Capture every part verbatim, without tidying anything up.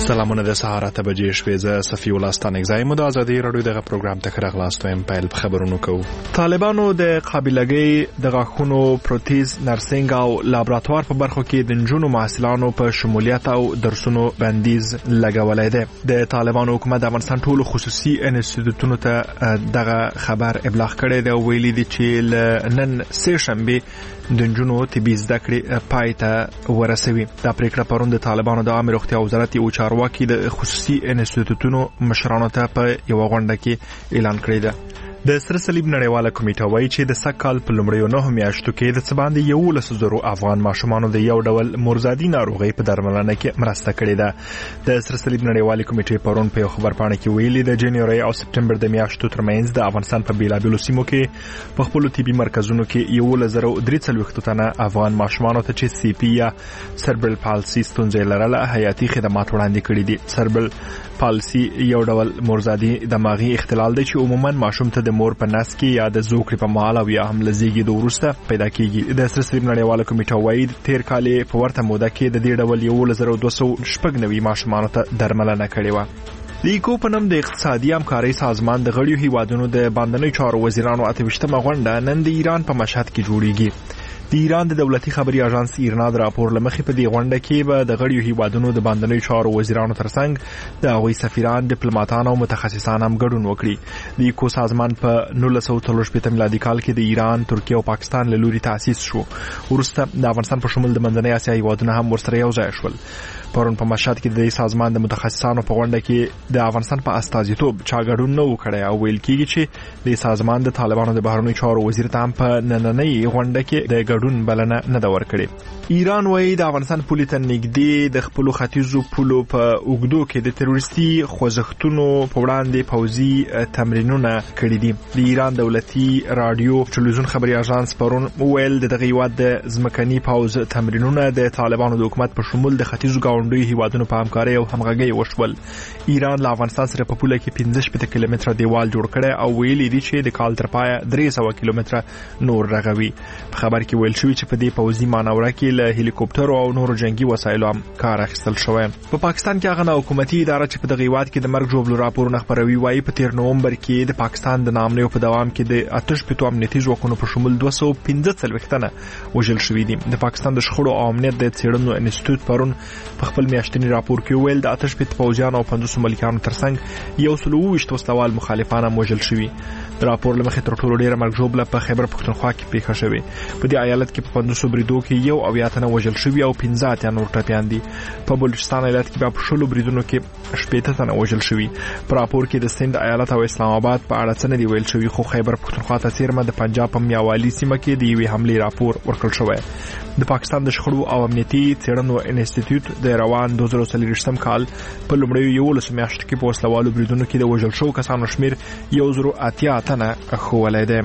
سلامونه د سهار اته بجې شوې. زه صفي الله ستانک زایم د ازادي رادیو دغه پروګرام ته راغلاست وایم. پیل خبرونو کوو. طالبانو د قابلګۍ د غاښونو پروتیز نرسنګ او لابراتوار په برخو کې د نجونو محصلانو په شمولیت او درسونو بندیز لګولای دی. د طالبانو حکومت د افغانستان ټولو خصوصي انسټیټیوټونو ته دغه خبر ابلاغ کړی دی او ویلي دی چې نن سه شنبه د نجونو طبي زده کړې پای ته ورسوي. دا پریکړه پرون د طالبانو د عامه روغتیا وزارت او چارواکي د خصوصي انسټیټیوټونو مشرانو ته په یو غونډه کې اعلان کړی دی. د سره صلیب نړیواله کمیټه وایي چې د سکهال په لومړیو نهو میاشتو کې د څه باندې یولس زرو افغان ماشومانو د یو ډول مرزادي ناروغۍ په درملنه کې مرسته کړې ده. د سره صلیب نړیوالې کمیټې پرون په یو خبرپاڼه کې ویلي د جنوري او سپټمبر د میاشتو ترمنځ د افغانستان په بیلابیلو سیمو کې په خپل طبي مرکزونو کې یولس زره درې څلوېښت تنه افغان ماشومانو ته چې سی پی یا سربرل پالسي ستونزې لرله حیاتي خدمات وړاندې کړي دي. سربرل پالسي یو ډول مرزادي دماغي اختلال دی چې عموما ماشوم ته د مور په نس کې یا د زوکړې په مهال او یا هم له زیږېدو وروسته پیدا کیږي. د سره صلیب نړیواله کمیټه وایي تیر کال په ورته موده کې د دې ډول یولس زره دوه سوه شپږ نوي ماشومانو ته درملنه کړې وه. د ایکو په نوم د اقتصادي همکارۍ سازمان د غړیو هیوادونو د باندنیو چارو وزیرانو اته ویشتمه غونډه نن د ایران په مشهد کې جوړیږي. د ایران د دولتي خبري اژانس ایرنا د راپور لمخې په دې غونډه کې به د غړیو هیوادونو د باندنیو چارو وزیرانو ترڅنګ د هغوی سفیران، ډیپلوماټان او متخصصان هم ګډون وکړي. د ایکو سازمان په نولس سوه څلور شپېته میلادي کال کې د ایران، ترکیه او پاکستان له لوري تأسیس شو. وروسته د افغانستان په شمول د منځنۍ اسیا هیوادونه هم ورسره یو ځای شول. پرون په مشهد کې د دې سازمان د متخصصانو په غونډه کې د افغانستان په استازیتوب چا ګډون نه وکړي او ویل کېږي چې د سازمان د طالبانو د بهرنیو چارو وزیر ته هم په نننۍ غونډه کې د ګډون بلنه نه ده ورکړې. ایران وایي د افغانستان پولې ته نږدې د خپلو ختیځو پولو په اوږدو کې د تروریستي خوځښتونو په وړاندې پوځي تمرینونه کړي دي. د ایران دولتي رادیو ټلویزیون خبري اژانس پرون ویل د دغه هیواد د ځمکني پوځ تمرینونه د طالبانو د حکومت په شمول د ختیځو ګاونډیو هیوادونو په همکارۍ او همغږۍ وشول. ایران له افغانستان سره په پوله کې پنځه شپېته کیلومتره دیوال جوړ کړی او ویلي دي چې د کال تر پایه درې سوه کیلومتره نور رغوي. په خبر کې ویل شوي چې په دې پوځي مانوره کې له هلیکوپټرو او نورو جنگي وسایلو هم کار اخیستل شوی. په پاکستان کې هغه حکومتي اداره چې په دغه هیواد کې د مرګ ژوبلو راپورونه خپروي وایي په تیر نومبر کې د پاکستان د نامنیو په دوام کې د اته شپېتو امنیتي ځواکونو په شمول دوه سوه پنځه څلوېښت تنه وژل شوي دي. د پاکستان د شخړو او امنیت د څېړنو انسټیټیوټ پرون په خپل میاشتني راپور کې ویل د اته شپېته پوځیانو او پنځوسو ملکیانو ترڅنګ یو سل اوه ویشت وسلوال مخالفان هم وژل شوي. د راپور له مخې تر ټولو ډېره مرګ ژوبله په خیبر پښتونخوا کې پیښه شوې. په دې ایالت کې په پنځوسو بریدو کې یو اویا تنه وژل شوي او پنځه اتیا نور ټپیان دي. په بلوچستان ایالت کې په شلو بریدونو کې شپېته تنه وژل شوي. په راپور کې د سند ایالت او اسلام آباد په اړه څه نه دی ویل شوي، خو خیبر پښتونخوا ته څیرمه د پنجاب په میاوالي سیمه کې د یوې حملې راپور ورکړل شوی. د پاکستان د شخړو او امنیتي څېړنو انسټیټیوټ د روان دوه زره څلوېښتم کال په لومړیو یولسو میاشتو کې په وسلوالو بریدونو کې د وژل شوو کسانو شمېر یو زره اتیا تنه ښوولی دی.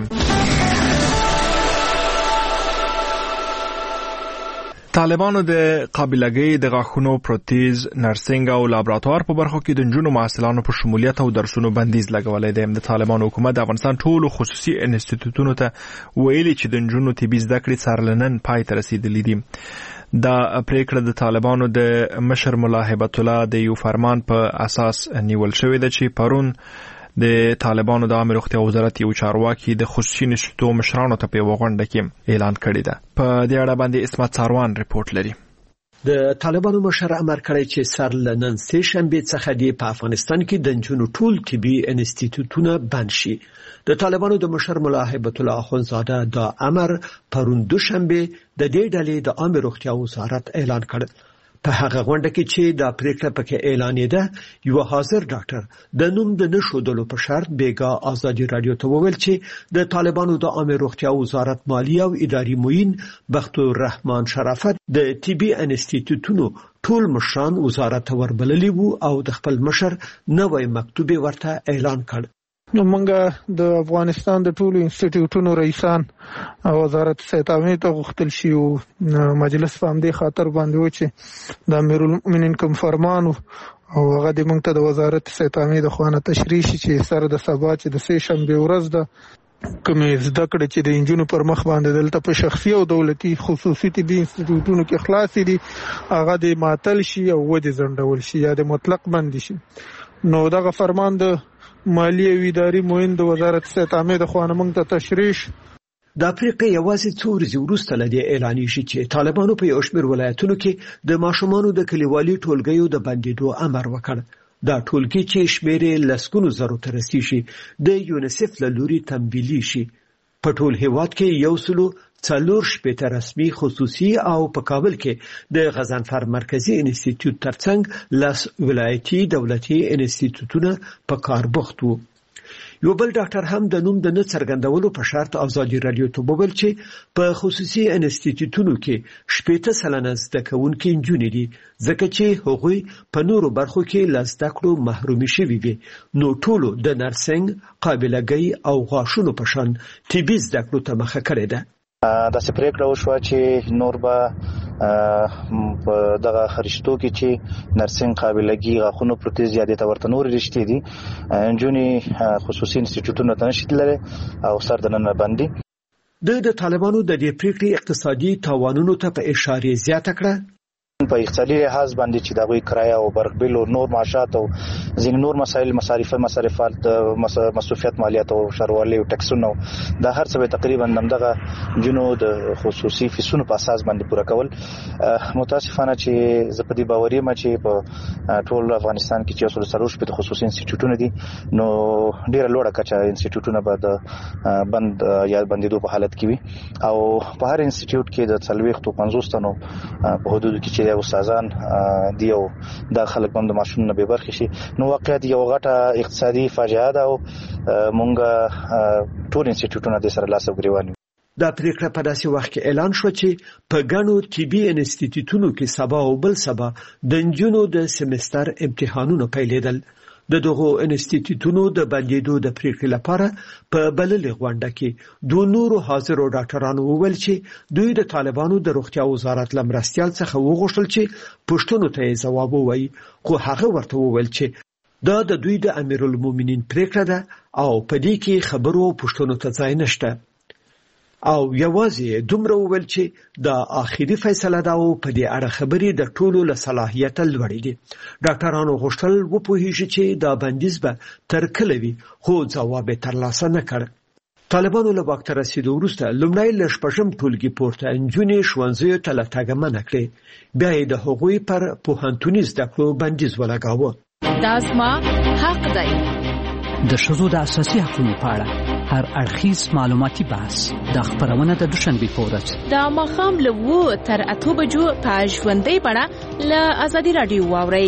طالبانو د قابلګۍ د غاښونو پروتیز نرسنګ او لابراتوار په برخو کې د نجونو محصلانو په شمولیت او درسونو بندیز لګولی دی. د طالبانو حکومت د افغانستان ټولو خصوصي انسټیټیوټونو ته ویلي چې د نجونو طبي زده کړې څارلنن پای ته رسیدلي دي. دا پریکړه د طالبانو د مشر ملا هیبت الله د یو فرمان په اساس نیول شوې ده چې پرون د طالبانو د عامه روغتیا وزارت یو چارواکي د خصوصي انسټیټیوټ مشرانو ته په یوه غونډه کې اعلان کړی ده. په دې اړه باندې اسمت ساروان رپورټ لري. د طالبانو مشر امر کړی چې سر له نن سه شنبه څخه د په افغانستان کې د نجونو ټول طبي انسټیټیوټونه بند شي. د طالبانو د مشر ملا هیبت الله اخونزاده دا امر پرون دوشنبه د دې ډلې د عامه روغتیا وزارت اعلان کړ. په هغه غونډه کې چې دا پریکړه پکې اعلانېده، یو حاضر ډاکټر د نوم د نشودلو په شرط بیګا ازادي رادیو ته وویل چې د طالبانو د عامه روغتیا وزارت مالی او اداري معین بختور رحمان شرافت د طبي انسټیټیوټونو ټول مشران وزارت ته وربللي وو او د خپل مشر نوې مکتوب ورته اعلان کړ. نو موږ د افغانستان د ټولو انسټیټیوټونو رئیسان وزارت سیتامې ته غوښتل شي او مجلس په همدې خاطر باندې و چې د امیرالمؤمنین کوم فرمان او هغه د موږ ته د وزارت سیتامې د خوانه تشریح شي چې سره د سبا چې د سه شنبه ورځ ده کومې زده کړې چې د انجونو پر مخ باندې دلته په شخصي او دولتي خصوصي طبي انسټیټیوټونو کې خلاصې دي هغه د معطل شي او ودې ځنډول شي یا د مطلق بند شي. نو دغه فرمان د مالی او اداري معین د وزارت صحت عامه د خوا نه موږ ته تشریح. د افریقا یوازې څو ورځې وروسته له دې اعلانېږي چې طالبانو په یو شمېر ولایتونو کې د ماشومانو د کلیوالي ټولګیو د بندېدو امر وکړ. دا ټولګي چې شمېر یې لسګونو زرو ته رسیږي د یونیسف له لوري تمویلي شي. په ټول هیواد کې یو سلو څلور شپېته رسمي خصوصي او په کابل کې د غضنفر مرکزي انسټیټیوټ ترڅنګ لس ولایتي دولتي انسټیټیوټونه په کار بوخت وو. یو بل ډاکټر هم د نوم د نه څرګندولو په شرط ازادي رادیو ته وویل چې په خصوصي انسټیټیوټونو کې شپېته سلنه زده کوونکي نجونې دي ځکه چې هغوی په نورو برخو کې له زده کړو محرومي شوي وي. نو ټولو د نرسنګ، قابلګۍ او غاښونو په شان طبي زده کړو ته مخه کړې ده. داسې پریکړه وشوه چې نور به په دغه خرشتو کې چې نرسنګ، قابلګي، غاښونو پروتیز یا د تورته نور رشتې دي نجونې خصوصي انسټیټیوټونو ته نشي تللی او سر د نن باندې د د طالبانو د دې پریکړې اقتصادي تاوانونو ته په اشاره زیاته کړه. په اقتصادي لحاظ باندې چې دغه کرایه او برق بیل او نور معاشات او ځینې نور مسایل مصارف مصارفات د مصرفیات مالیات او شروالي او ټکسونو د هر څه تقریبا دغه جنو د خصوصي فیسونو په اساس باندې پوره کول. متاسفانه چې زه په دې باوري یم چې په ټول افغانستان کې چې اصول سروش په خصوصي انسټیټیوټونه دي نو ډیره لوړه کچه انسټیټیوټونه به د بند یا بندیدو په حالت کې وي او په هر انسټیټیوټ کې د څلوېښت او پنځوس تنو په حدود کې چې استادان دی او د خلک باندې ماشوم نه به برخه شي. نو واقعیت یو غټه اقتصادي فاجعه ده او مونږ ټول انسټیټیوټونه د سره لاس او ګریوان. دا پریکړه په داسې وخت کې اعلان شو چې په ګڼو طبي انسټیټیوټونو کې سبا او بل سبا د نجونو د سمستر امتحانونه پیلېدل. د دغو انسټیټیوټونو د بندیدو د پریکړې لپاره په بللې غونډه کې دوه نورو حاضرو ډاکټرانو وویل چې دوی د طالبانو د روغتیا وزارت لمرستیال څخه وغوښتل چې پښتنو ته ځواب ووایي، خو هغه ورته وویل چې دا د دوی د امیرالمؤمنین پریکړه ده او په دې کې خبرو پښتنو ته ځای نشته. او یوازې دومره وویل چې د آخري فیصله ده او په دې اړه خبرې د ټولو له صلاحیت لوړې دي. ډاکټرانو غوښتل وپوهیږي چې دا بندیز به تر کله وي خو ځواب یې ترلاسه نه کړ. طالبانو له واک ته رسیدو وروسته لومړی له شپږم ټولګي پورته نجونې ښوونځیو ته له تګه منع کړې، بیا یې د هغوی پر پوهنتوني زده کړو بندیز ولګاوه. دا زما حق دی. د ښځو د اساسي حقوقو په اړه هر اړخیز معلوماتي بحث د خبرونه د دوشنبه په ورځ د ماښام له اوه تر اته بجو په ژوندۍ بڼه له ازادي رادیو واورئ.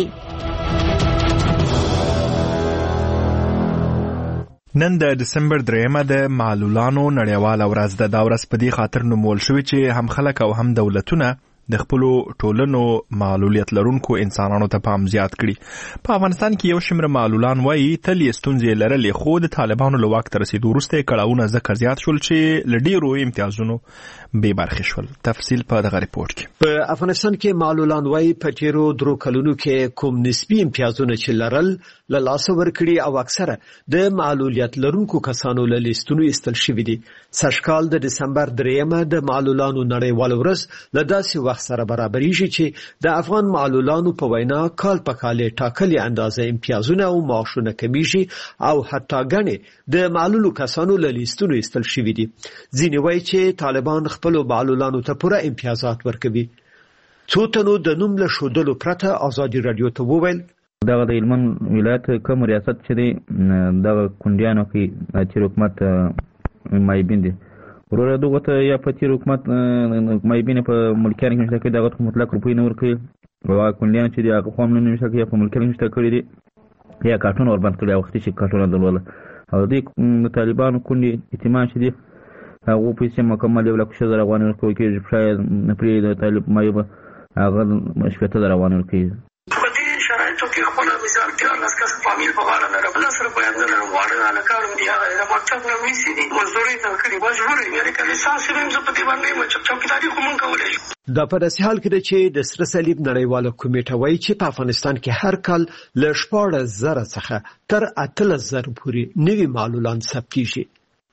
نن د دسمبر دریمه د معلولانو نړیواله ورځ ده. دا ورځ په دې خاطر نومول شوې چې هم خلک او هم دولتونه د خپلو ټولنو معلولیت لرونکو انسانانو ته پام زیات کړي. په افغانستان کې یو شمېر معلولان وایي تل یې ستونزې لرلې خو د طالبانو له واک ته رسیدو وروسته یې کړاوونه ځکه زیات شول چې له ډېرو امتیازونو بې برخې شول. تفصیل په دغه ریپورټ کې. په افغانستان کې معلولان وایي په تیرو درو کلونو کې کوم نسبي امتیازونه چې لرل له لاسه ورکړي او اکثره د معلولیت لرونکو کسانو له لیستونو ایستل شوي دي. سږکال د دسمبر دریمه د معلولانو نړیواله ورځ له داسې وخت سره برابرېږي چې د افغان معلولانو په وینا کال په کال ټاکلې اندازه امتیازونه او معاشونه کمیږي او حتی ګڼې د معلولو کسانو له لیستونو ایستل شوي دي. ځینې وایي چې طالبان خپلو معلولانو ته پوره امتیازات ورکوي. څو تنو د نوم له ښودلو پرته ازادي رادیو ته وویل دغه د هلمند ولایت کوم ریاست چې دی دغه کونډیانو کې چې حکومت مایبین دي وروره دغه ته یا په تیر حکومت مایبین په ملکیانو کې نشته کړي دغه مطلق روپۍ نه ورکوي او کونډیان چې دي هغه خو هم نه نشته کړي په ملکیانو کې نشته کړي دي یا کارټون ورباند کړي وختي چې کارټونه درلوله او د طالبانو کونډې اعتماد چې دي هغه پیسې مکمل یو لک شل زره افغانۍ ورکول کېږي شاید پرې د طالب مایب هغه شپېته زره افغانۍ ورکوي. شرایطو کې خپل مثال کې الله کس فامیل په غاړه لرم الله سره بیان نه لرم غواړم الکارم دی هغه د مکتب نه وېسي دي مزدوري ته کړي مجبور یې کله ساس هم زه په دې باندې مچ چوکیداری کوم کولای شم. دا په داسې حال کې چې د سره صلیب نړیواله کمیټه وایي چې په افغانستان کې هر کال له شپاړس زره څخه تر اتلس زره پورې نوي معلولان ثبتېږي.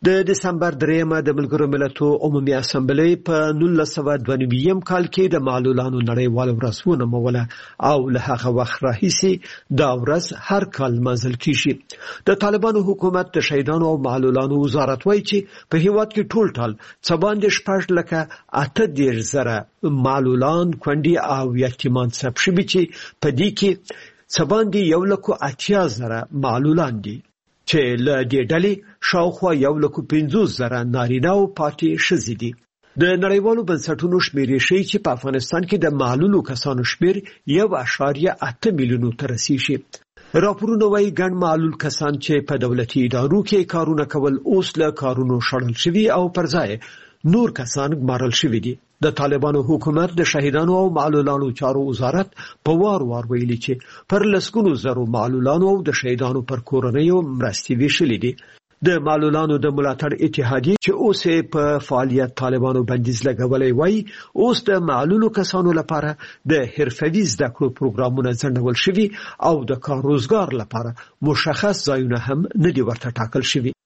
د دسمبر دریمه د ملګرو ملتونو عمومي اسامبلې په نولس سوه دوه نوي کال کې د معلولانو نړیواله ورځ ونوموله او له هغه وخت راهیسې دا ورځ هر کال لمانځل کیږي. د طالبانو حکومت د شهیدانو او معلولانو وزارت وایي چې په هیواد کې ټول ټال څه باندې شپږ لکه اته دېرش زره معلولان، کونډې او یتیمان ثبت شوي چې په دې کې څه باندې یو لکه اتیا زره معلولان دي چې له دې ډلې شاوخوا یو لکه پنځوس زره نارینه او پاتې ښځې دي. د نړیوالو بنسټونو شمیرې ښیي چې په افغانستان کې د معلولو کسانو شمیر یو اعشاریه اته میلیونو ته رسیږي. راپورونه وايي ګڼ معلول کسان چې په دولتي ادارو کې کارونه کول اوس له کارونو شړل شوي او پر ځای نور کسان ګمارل شوي دي. د طالبانو حکومت د شهیدانو او معلولانو چارو وزارت په وار وار ویلي چې پر لسګونو زرو معلولانو او د شهیدانو پر کورنیو مرستې ویشلې دي. د معلولانو د ملاتړ اتحادیه چې اوس په فعالیت طالبانو بندیز لګولای وای اوس د معلولو کسانو لپاره د حرفوي زده کړو پروګرامونه ځنډول شوي او د کار روزګار لپاره مشخص ځایونه هم نه دي ورته ټاکل شوي.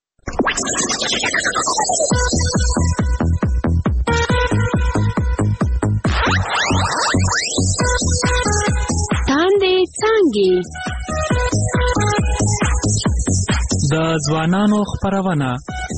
د ځوانانو خپرونه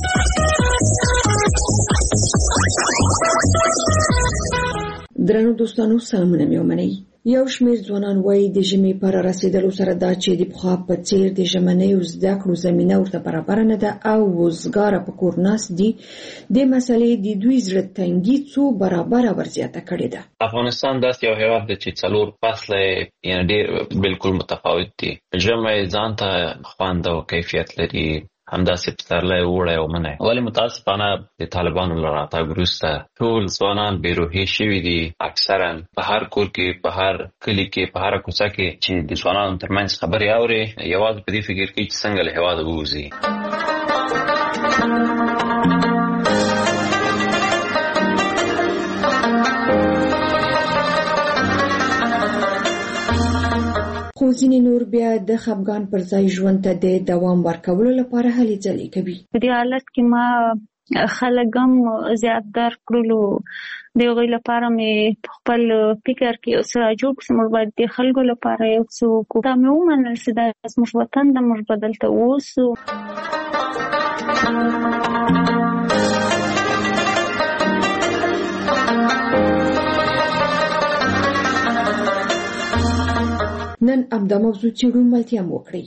درنو دوستانو سلامونه مې ومنئ. یو شمېر ځوانان وایي د ژمي پر رسیدلو سره دا چې د پخوا په څیر د ژمنیو زده کړو زمینه ورته برابره نه ده او وزګاره په کور ناست دي. د مسلې د دوی زړه تنګي څو برابره ورزیاته کړې ده. افغانستان داسې یو هېواد دی چې څلور فصله یعنې ډېر بالکل متفاوت دي. ژمی ځان ته خوند او کیفیت لري، همداسې پسرلی، اوړی او منی. ولې متاسفانه د طالبانو له راتګ وروسته ټول ځوانان بېروحي شوي دي. اکثرا په هر کور کې، په هر کلي کې، په هره کوڅه کې چې د ځوانانو ترمنځ خبرې اوري، یوازې په دې فکر کوي چې څنګه له هېواده ووځي. خو ځینې نور بیا د خپګان پر ځای ژوند ته د دوام ورکولو لپاره هلې ځلې کوي. په دې حالت کې ما خلک هم زیات درک کړلو. د هغوی لپاره مې په خپل فکر کې یو څه راجوړ کړ چې موږ باید د خلکو لپاره یو څه وکړو. دا مې ومنل چې دا زموږ وطن ده، موږ به دلته اوسو. نن همدا موضوع څېړو، ملتیا مو وکړئ.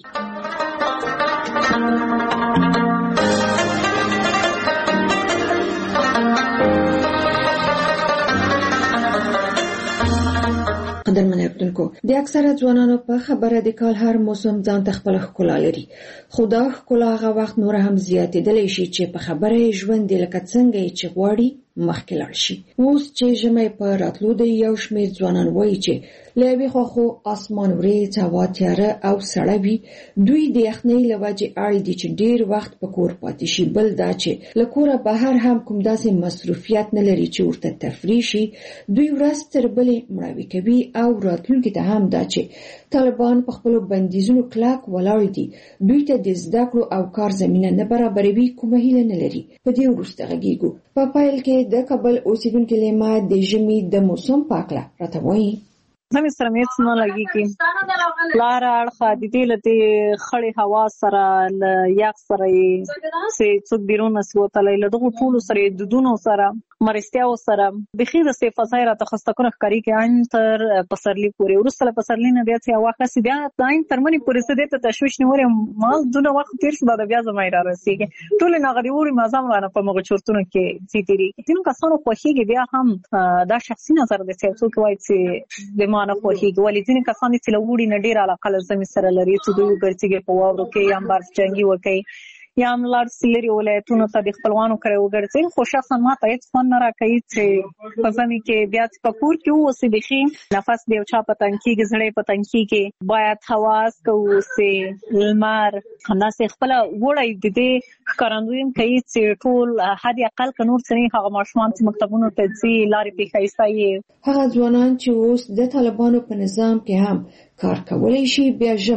قدرمن اردوونکو، د اکثره ځوانانو په خبره د کال هر موسم ځان ته خپله ښکلا لري، خو دا ښکلا هغه وخت نوره هم زیاتېدلی شي چې په خبره یې ژوند یې لکه څنګه یې چې غواړي مخکې لاړ شي. اوس چې ژمی په راتلو دی، یو شمېر ځوانان وایي چې له یوې خوا خو اسمان وریځ، هوا تیاره او سړه وي، دوی د یخنۍ له وجې اړ دي چې ډېر وخت په کور پاتې شي. بل دا چې له کوره بهر هم کوم داسې مصروفیت نه لري چې ورته تفریح شي. دوی ورځ تر بلې مړاوې کوي او راتلونکي ته هم دا چې طالبان په خپلو بندیزونو کلک ولاړ دي، دوی ته د زده کړو او کار زمینه نه برابروي، کومه هیله نه لري. په دې وروسته غږیږو. په پیل کې د کابل اوسیدونکي لیما د ژمي د موسم په اړه راته وایي. زمي سره مې څه نه لګېږي. لاره اړخه د دې له دې خړې هوا سره، له یخ سره یې چې څوک بیرون نسي وتلی، له دغو ټولو سره یې دودونو سره، مرستیاو سره بیخي د صې فضای راته خستکونه ښکارېږي. عین تر پسرلي پورې، وروسته له پسرلي نه بیا چې هوا ښه سي، بیا د عین تر مني پورې څه دې ته تشویش نیولې ما دونه وخت تېر شو، دا د بیا زمی رارسېږي. ټولې ناغرې وړي مازه هم رانه په مغو چورتونو کې ځي تېرېږي. ځینو کسانو خوښېږي، بیا هم دا شخصي نظر دی چې یو څوک وایي چې د ما نه خوښېږي. ولې ځینې کسان دي چې له وړي نه ډېره علاقه له زمي سره لري، چې دوی وګرځېږي په واورو کې، یا هم برف جنګي وکړي، یا هم لاړ سي لرې ولایتونو ته د خپلوانو کره وګرځي. خو شخصا ما ته هېڅ خوند نه راکوي چې په ژمي کې بیا چې په کور کې واوسې، بیخي نفس د یو چا په تنګ کېږي، زړه یې په تنګ کېږي. باید هوا هسکه واوسې، لمر همداسې خپله وړی د دې ښکارندوی هم کوي چې ټول حد اقل که نور څه نه، هغه ماشومان چې مکتبونو ته ځي، لارې پرې ښایسته یې. هغه ځوانان چې اوس د طالبانو په نظام کې هم کار کولی شي، بیا ژمی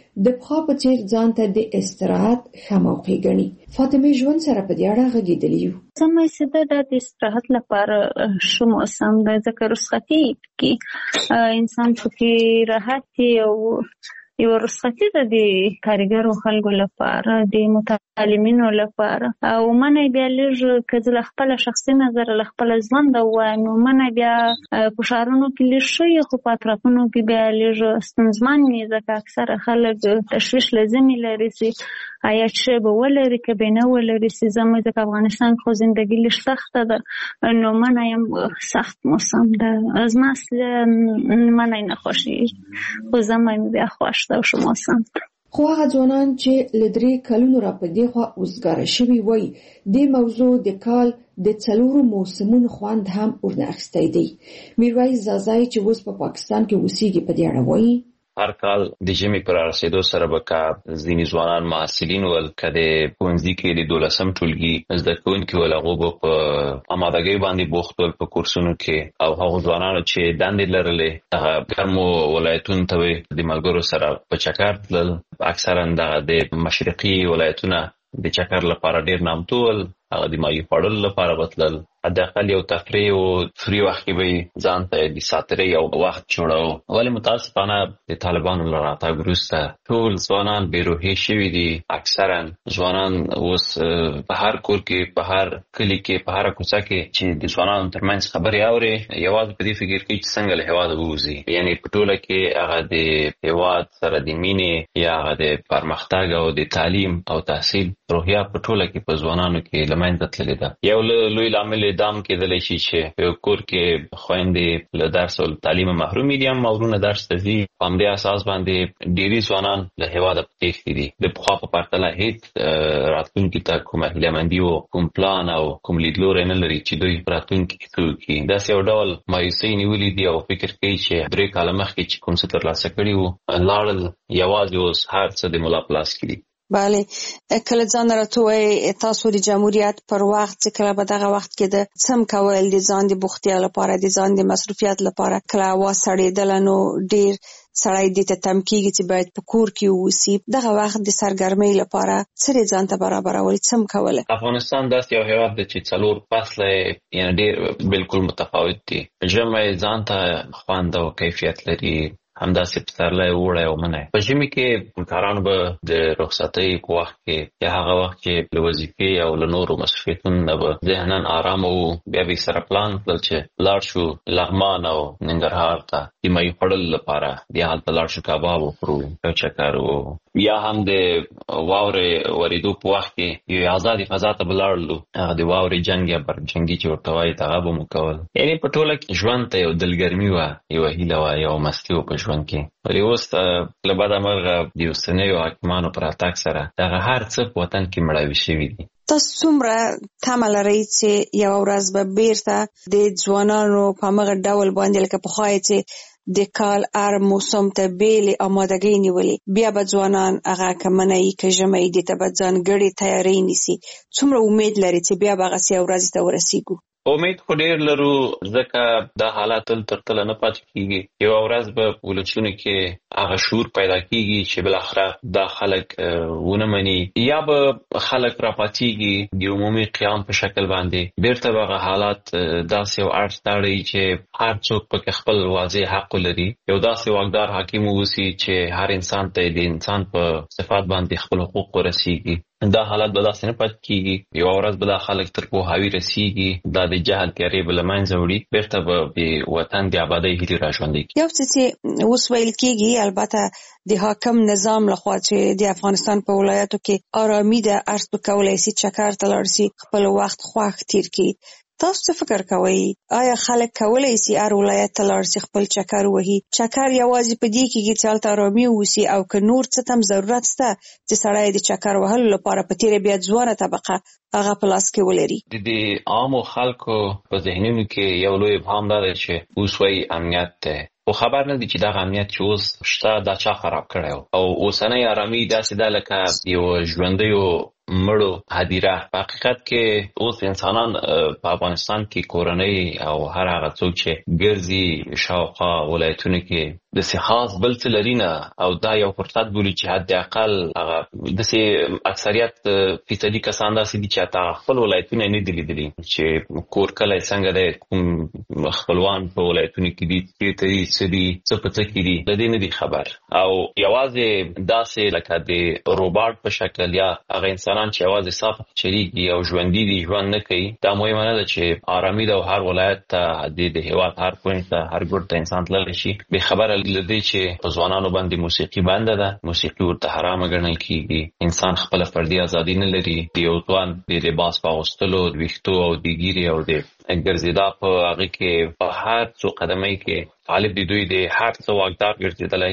د پخوا په څیر ځان ته د استراحت ښه موقع ګڼي. فاطمه ژوند سره په دې اړه غږېدلې یو. زما سده د استراحت لپاره ښه موسم دی، ځکه رخصتي کې انسان پکې راحت او یو رخصتي ده د کارګرو خلکو لپاره، د متعلمینو لپاره. او منه بیا لږ که زه له خپله شخصي نظر له خپله ژونده ووایم نو منه بیا په ښارونو کې لږ ښه وي، خو په اطرافونو کې بیا لږ ستونزمن وي، ځکه اکثره خلک تشویش لازمي لري چې آیا چې به ولري که به نه ولري چې زموږ ځکه افغانستان خو زندګي لږ سخته ده، نو منه یم سخت موسم ده. زما اصلا منه نه خوښېږي، خو زما یم بیا خوښ ده او ښه موسم. خو هغه ځوانان چې له درې کلونو را په دې خوا اوزګاره شوي وایي دې موضوع د کال د څلورو موسمونو خوند هم ورنه اخیستی دی. میرویس زازای چې اوس په پاکستان کې اوسېږي په دې اړه وایي هر کال د ژمي پر رسیدو سره به که ځینې ځوانان محصلین ول که د ښوونځي کې د دولسم ټولګي زده کوونکي ول هغوی به په امادګۍ باندې بوخت ول په کورسونو کې، او هغو ځوانانو چې دندې لرلې هغه ګرمو ولایتونو ته به د ملګرو سره په چکر تلل. اکثرا دغه د مشرقي ولایتونه د چکر لپاره ډېر نامتو ول، هغه د ماهي خوړلو لپاره به تلل. حداقل یو تفریح او فری وخت کې به ځان ته د ساترې یو وخت جوړاو. ولې متاسفانه د طالبانو له راتګ وروسته ټول ځوانان بېروحي شوي دي. اکثرا ځوانان اوس په هر کور کې، په هر کلي کې، په هره کوڅه کې چې د ځوانانو ترمنځ خبرې اوري، یوازې په دې فکر کوي چې څنګه له هېواده ووځي. یعنې په ټوله کې هغه د هېواد سره د مینې یا هغه د پرمختګ او د تعلیم او تحصیل روحیه په ټوله کې په ځوانانو کې له منځه تللې ده. یو لوی لامل دام کېدلی شي چې په یو کور کې خویندې له درس او تعلیم محرومې دي، هم ورونه درس ته ځي. په همدې اساس باندې ډېری ځوانان له هېواده په تېښتې دي. د پخوا په پرتله هېڅ راتلونکي ته کومه هیلهمندي او کوم پلان او کوم لیدلوری نه لري چې دوی په راتلونکي کې څه وکړي. داسې یو ډول مایوسۍ نیولي دي او فکر کوي چې درې کاله مخکې چې کوم څه ترلاسه کړي وو لاړل، یوازې اوس هر څه د ملا په لاس کې دي. بله، کله ځان راته وایي تاسو د جمهوریت پر وخت چې کله به دغه وخت کې د څه هم کول د ځان د بوختیا لپاره، د ځان د مصروفیت لپاره، کله هوا سړېدله نو ډېر سړی دې ته تم کېږي چې باید په کور کې واوسي. دغه وخت د سرګرمۍ لپاره څه ځان ته برابرول، څه هم کوله؟ افغانستان داسې یو هېواد دی چې څلور فصله یعنې ډېر بالکل متفاوت دي. ژمی ځان ته خوند او کیفیت لري، همداسې پسرلی، اوړی او منی. په ژمي کې کارانو به د رخصتۍ په وخت کې یا هغه وخت چې له وظیفې او له نورو مسؤلیتونو نه به ذهنا ارامه وو، بیا به یې سره پلان کړل چې لاړ شو لغمان او ننګرهار ته د ماهي خوړلو لپاره، بیا هلته لاړ شو کباب وخورو، یو چکر وو. یا هم د واورې ورېدو په وخت کې یو آزادې فضا ته به لاړلو، هغه د واورې جنګ یا برجنګي چې ورته وایي هغه به مو کول. یعنې په ټوله کې ژوند ته یو دلګرمي وه، یوه هیله وه، یوه مستي وه په ژوند کې. ولې اوس له بده مرغه د اوسنیو حاکمانو په راتګ سره دغه هر څه په وطن کې مړاوي شوي دي. تاسو څومره تمه لرئ چې یوه ورځ به بیرته د ځوانانو په همغه ډول باندې لکه پخوا چې د کال هر موسم ته بیلې امادګۍ نیولې، بیا به ځوانان هغه که منی که ژمی دې ته به ځانګړې تیارۍ نیسي؟ څومره امید لري چې بیا به هغسې یو ورځې ته ورسېږو؟ امید خو ډېر لرو، ځکه دا حالات تل تر تله نه پاتې کېږي. یوه ورځ به په ولسونو کې هغه شعور پیدا کېږي چې بالاخره دا خلک ونه مني، یا به خلک راپاتېږي د عمومي قیام په شکل باندې. بیرته به هغه حالات داسې یو اړخ ته اړوي چې هر څوک پکې خپل واضح حق ولري، یو داسې واکدار حاکم واوسي چې هر انسان ته د انسان په صفات باندې خپل حقوق ورسېږي. دا حالت به داسې نه پاتې کېږي. یوه ورځ به دا خلک تر پوهاوي رسېږي، دا د جهل تیارې به له منځه وړي، بیرته به د وطن د آبادۍ هیلې را ژوندۍ کړي. یو څه چې اوس ویل کېږي، البته د حاکم نظام لخوا چې د افغانستان په ولایاتو کې آرامي ده، هر څوک کولی شي چکر ته لاړ شي، خپل وخت خوښ تیر کړي. تاسو څه فکر کوئ؟ آیا خلک کولی شي هر ولایت ته لاړ شي خپل چکر وهي؟ چکر یوازې په دې کېږي چې هلته آرامي واوسي، او که نور څه ته هم ضرورت شته چې سړی د چکر وهلو لپاره په تېره بیا ځوانه طبقه هغه په لاس کې ولري؟ د دې عامو خلکو په ذهنونو کې یو لوی ابهام دا دی چې اوس وایي امنیت دی، خو خبر نه دي چې دغه امنیت چې اوس شته دا چا خراب کړی و، او اوسنۍ ارامي داسې ده لکه یو ژوندیو مړو هدیره. په حقیقت کې اوس انسانان په افغانستان کې کورنۍ او هر هغه څوک چې ګرځي شاوخوا ولایتونو کې د سي خاص بل څه لري نه او دا یو فرصت بولي چې حد اقل هغه د سي اکثریت فیصدي کسان داسې دي چې تا خپل ولایتونه نه دي لیدلي چې کور کله څنګه د کوم خپلوان په ولایتونو کې دي چې ته یې سدي څه پته کې دي د دې نه دي خبر او یوازې داسې لکه د روباټ په شکل یا هغه انسانان چې یوازې صاف چریږي او ژوندۍ دي ژوند نه کوي دا مهمه نه ده چې آرامي د هر ولایت ته د هیواد هر پوینټ ته هر ګوټ ته انسان تللی شي به خبره لدی چې په ځوانانو باندې موسیقي بنده ده موسیقي ورته حرامه ګڼل کیږي انسان خپل فردي ازادي نه لري د یو ځوان د لباس په اغوستلو د ویښتو او د ګیري او د ګرځېدا په هغه کې په هر څو قدمۍ کې طالب دی دوی د هر څو واقدار ګرځېدلی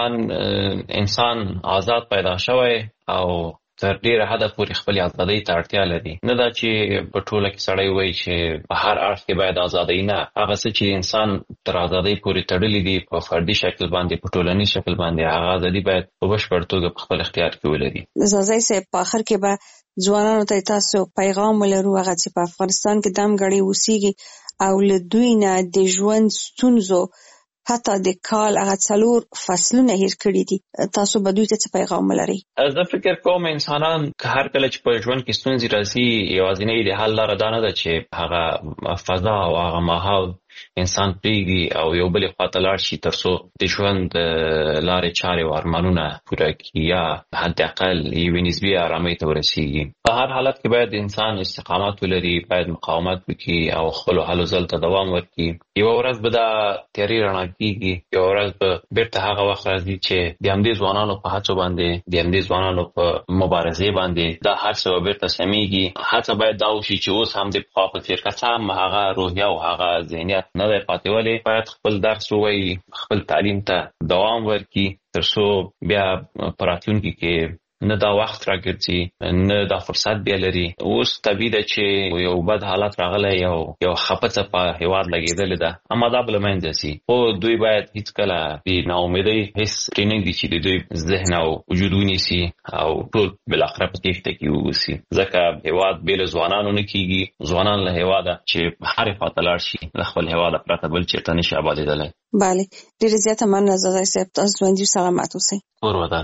بنان انسان آزاد پیدا شوی او تر ډیره حده پورې خپل ازادۍ ته اړتیا لري نه دا چې په ټوله کې سړی وایي چې په هر اړخ کې باید ازادۍ نه هغه څه چې انسان تر ازادۍ پورې تړلی دي په فردي شکل باندې په ټولنیز شکل باندې هغه ازادي باید په بشپړ توګه په خپل اختیار کې ولري. زازای صاحب په اخر کې به ځوانانو ته تاسو پیغام ولرو هغه چې په افغانستان کې دم غړي اوسېږي او له دوی نه د ژوند ستونزو حتی د کال هغه څلور فصلونه هیر کړی دي تاسو به دوی ته څه پیغام ولرئ؟ زه فکر کوم انسانان که هر کله چې په ژوند کې ستونزې راځي یوازینۍ د حل لاره دا نه ده چې هغه فضا او هغه ماحول انسان پریږدي او یو بلې خواته لاړ شي تر څو د ژوند لارې چارې او ارمانونه پوره کړي یا حد اقل یوې نسبي ارامۍ ته ورسېږي. په هر حالت کې باید انسان استقامت ولري باید مقاومت وکړي او خپلو هلو ځلو ته دوام ورکړي. یوه ورځ به دا تیارې رڼا کېږي یوه ورځ به بیرته هغه وخت راځي چې د همدې ځوانانو په هڅو باندې د همدې ځوانانو په مبارزې باندې دا هر څه به بیرته سمیږي. هڅه باید دا وشي چې اوس هم د پخوا په څېر که څه هم هغه روحیه او هغه ذهنیت نه دی پاتې ولې باید خپل درس ووایي خپل تعلیم ته دوام ورکړي تر څو بیا په راتلونکي کې نه دا وخت راګرځي نه دا فرصت بیا لري. اوس طبیعي ده چې یو بد حالت راغلی یو یو خپڅه په هیواد لګېدلې ده اما دا به له منځه ځي خو دوی باید هیڅکله د ناامیدۍ هېڅ پرې نه ږدي چې د دوی ذهن او وجود ونیسي او ټول بالاخره په تېښته کې واوسي ځکه هیواد بې له ځوانانو نه کېږي. ځوانان له هیواده چې هرې خواته لاړ شي له خپل هیواده پرته بل چېرته نشي ابادېدلی. بله ډېره زیاته مننه زازای صاحب تاسو ژوندي او سلامت اوسئ. کور ودان.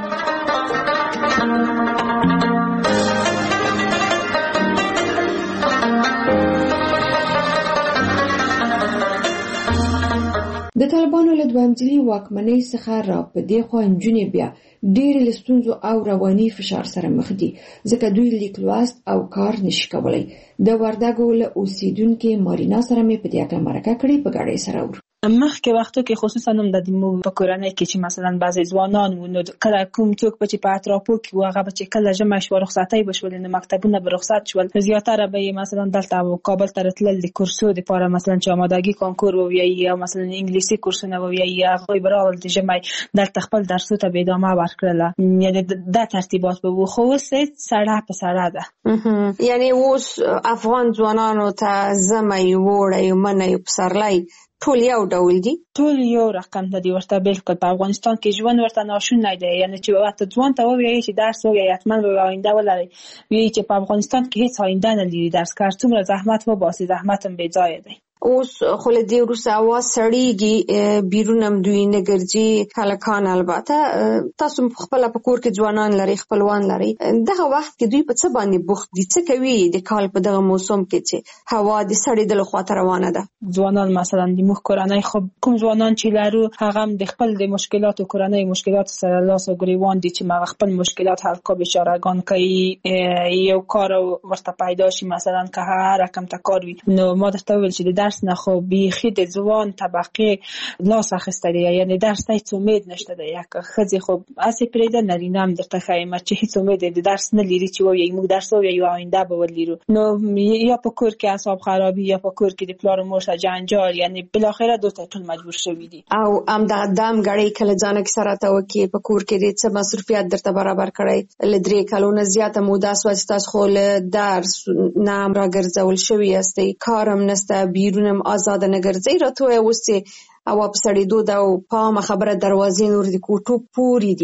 د طالبانو له دویم ځلي واکمنۍ څخه را په دې خوا نجونې بیا ډېرې له ستونزو او رواني فشار سره مخ دي ځکه دوی لیک لوست او کار نشي کولی. د وردګو له اوسیدونکې مارینا سره مې په دې اړه مرکه کړې په ګاډۍ سره ور مخکې وختو کې خصوصا هم د دې په کورنۍ کې چې مثلا بعضی ځوانان و نو کله کوم څوک په چې په اطرافو کې و هغه به چې کله ژمی شو رخصتۍ بشول نو مکتبونه به رخصت شول زیاتره به مثلا دلته کابل ته راتلل د کورسو لپاره مثلا چې آمادګي کانکور وویي یا مثلا انګلیسي کورسونه وویي هغوی به راول د ژمی دلته خپل درسو ته به ادامه ورکړله یعنی دا ترتیبات به و خو اوس سړه په سړه ده یعنی اوس افغان ځوانانو ته ژمی وړی منی پسرلی ټول یو ډول دي ټول یو رقم ته دي ورته بالکل په افغانستان کې ژوند ورته ناشونی دی یعنی چې وخت ځوان ته وایي چې درس وایي حتما به آینده ولري وایي چې په افغانستان کې هیڅ آینده نه لري درس کار څومره زحمت وباسي زحمت هم بې ځایه دی. اوس خو له دې وروسته هوا سړیږي بیرون هم دوی نه ګرځي هلکان البته تاسو خپله په کور کې ځوانان لرئ خپلوان لرئ دغه وخت کې دوی په څه باندې بوخت دي څه کوي د کال په دغه موسم کې چې هوا د سړېدلو خواته روانه ده؟ ځوانان مثلا د موږ کورنۍ خو کوم ځوانان چې لرو هغه هم د خپل د مشکلاتو کورنۍ مشکلات سره لاس او ګریوان دي چې هغه خپل مشکلات حل کوي بیچارهګان کوي یو کار ورته پیدا شي مثلا که هر رقم ته کار وي نو ما درته وویل چې د درس نه خو بیخي د ځوان طبقې لاس اخیسته دی یعنی درس ته هیڅ امید نشته دی یک ښځې خو هسې پرېږده نارینه هم درته ښایم چې هیڅ امید د درس نه لري چې وایي موږ درس ووایو آینده به ولرو نو یا په کور کې اعصاب خرابي یا په کور کې د پلار و مور سره جنجال یعنی بالاخره دوی ته ټول مجبور شوي دي او همدغه دم ګړۍ کله ځانه کې سره ته وکړي په کور کې ډېر څه مصروفیت درته برابر کړی له درې کلو نه زیاته موده شوه چې تاسو خو له درس نه هم راګرځول شوي یاستئ کار هم نشته بیرون هم آزاده نه ګرځئ راته ووایه اوس چې هوا په سړېدو ده او په عامه خبره دروازې نور د کوټو پورې دي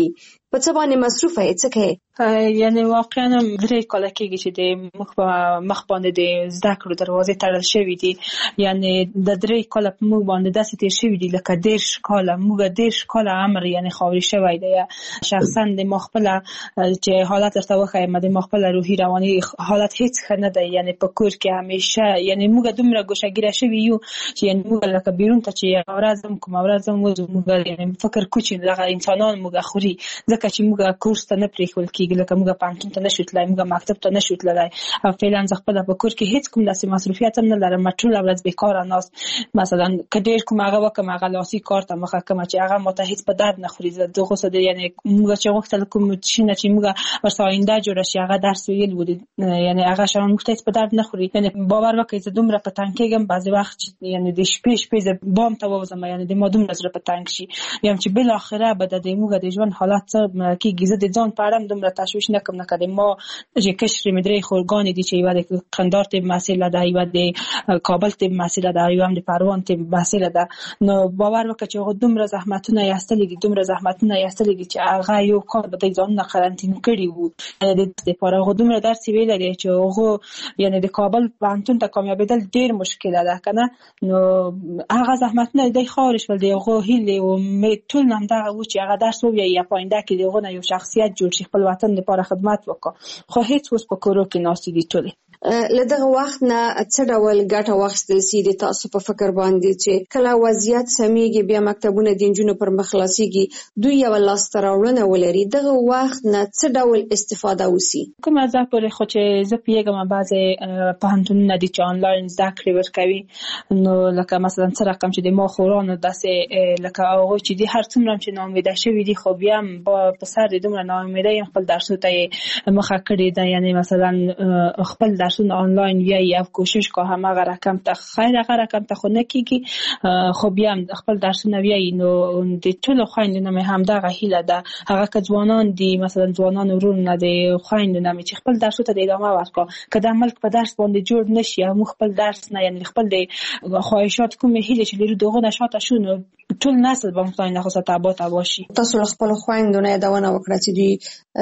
په څه باندې مصروف یې څه کوي؟ یعنی واقعا درې کاله کېږي چې د مخ په مخ باندې د زده کړو دروازې تړل شوې دي. یعنی د درې کاله په موږ باندې داسې تېر شوي دي لکه دېرش کاله موږ دېرش کاله عمر یعنی خاورې شوی دی. شخصا د ما خپله چې حالت درته وښیم د ما خپله روحي رواني حالت هېڅ ښه نه دی. یعنی په کور کې همیشه یعنی موږ دومره ګوشهګیره شوي یو چې یعنی موږ لکه بیرون ته چې یوه ورځ هم کومه ورځ هم وځو موږ یعنی فکر کوو چې دغه انسانان موږ خوري ځکه چې موږ کورس ته نه پرېښودل کېږي لکه موږ پوهنتون ته نشو تللی موږ مکتب ته نشو تللی او فعلا زه خپله په کور کې هېڅ کوم داسې مصروفیت هم نه لرم. ټوله ورځ بېکاره ناست مثلا که ډېر کوم هغه وکړم هغه لاسي کار ته مخه کړم چې هغه ماته هېڅ په درد نه خوري. زه دغو څه دی یعنې موږ چې غوښتل کوم شي نه چې موږ ورسره آینده جوړه شي هغه درس ویل و یعنې هغه شیان موږ ته هېڅ په درد نه خوري. یعنې باور وکړئ زه دومره په تنګ کېږم بعضې وخت چې یعنې د شپې شپې زه بام ته ووځم یعنې د ما دومره زړه په تنګ شي یم چې بالاخره به د موږ د ژوند حالت څه کېږي. زه د ځان په اړه هم دومره تشویش نه کوم لکه د ما چې کشرې مې درې خورګانې دي چې یوه د قندهار طب محصله ده یوه د کابل طب محصله ده یوه هم د پروان طب محصله ده. نو باور وکړه چې هغه دومره زحمتونه یې ایستلي دي دومره زحمتونه یې ایستلي دي چې هغه یو کال به دوی ځانونه قرنطین کړي وو یعنې د دې دپاره هغه دومره درس یې ویلی دی چې هغه یعنې د کابل پوهنتون ته کامیابېدل ډېر مشکله ده که نه. نو هغه زحمتونه دوی خاورې شول د هغو هیلې و امید ټول همدغه و چې هغه درس ووایي یا په آینده کې د هغو نه یو شخصیت جوړ شي خپل وطن لپاره خدمت وکړه. خو هېڅ اوس په کورو کې ناستې دي ټولې. له دغه وخت نه څه ډول ګټه واخیستل سي د تاسو په فکر باندې چې کله وضعیت سمیږي بیا مکتبونه د نجونو پر مخ خلاصېږي دوی یوه لاسته راوړنه ولري دغه وخت نه څه ډول استفاده وسي؟ کومه ځای پورې خو چې زه پوهېږم بعضې پوهنتونونه دي چې آنلاین زده کړې ورکوي نو لکه مثلا څه رقم چې د ما خورانو داسې لکه هغوی چې دي هر څومره چې ناامیده شوي دي خو بیا هم په سر د دومره ناامیدۍ هم خپل درسو ته یې مخه کړې ده. یعنې مثلا خپل درسونه آنلاین ویایي او کوشش که همغه رقم ته خیر هغه رقم ته خو نه کېږي خو بیا هم خپل درسونه ویایي. نو د ټولو خویندو نه مې همدغه هیله ده هغه که ځوانان دي مثلا ځوانان ورونه د خویندو نه مې چې خپل درسو ته د ادامه ورکړه که د ملک په درس باندې جوړ نه شي او موږ خپل درس نه یعنې خپل د خواهشات کومې هیلې چې لرو د هغو نه شاته شو نو ټول نسل به خدای نخواسته تباه تباه شي. تاسو له خپلو خویندو نه یادونه وکړه چې دوی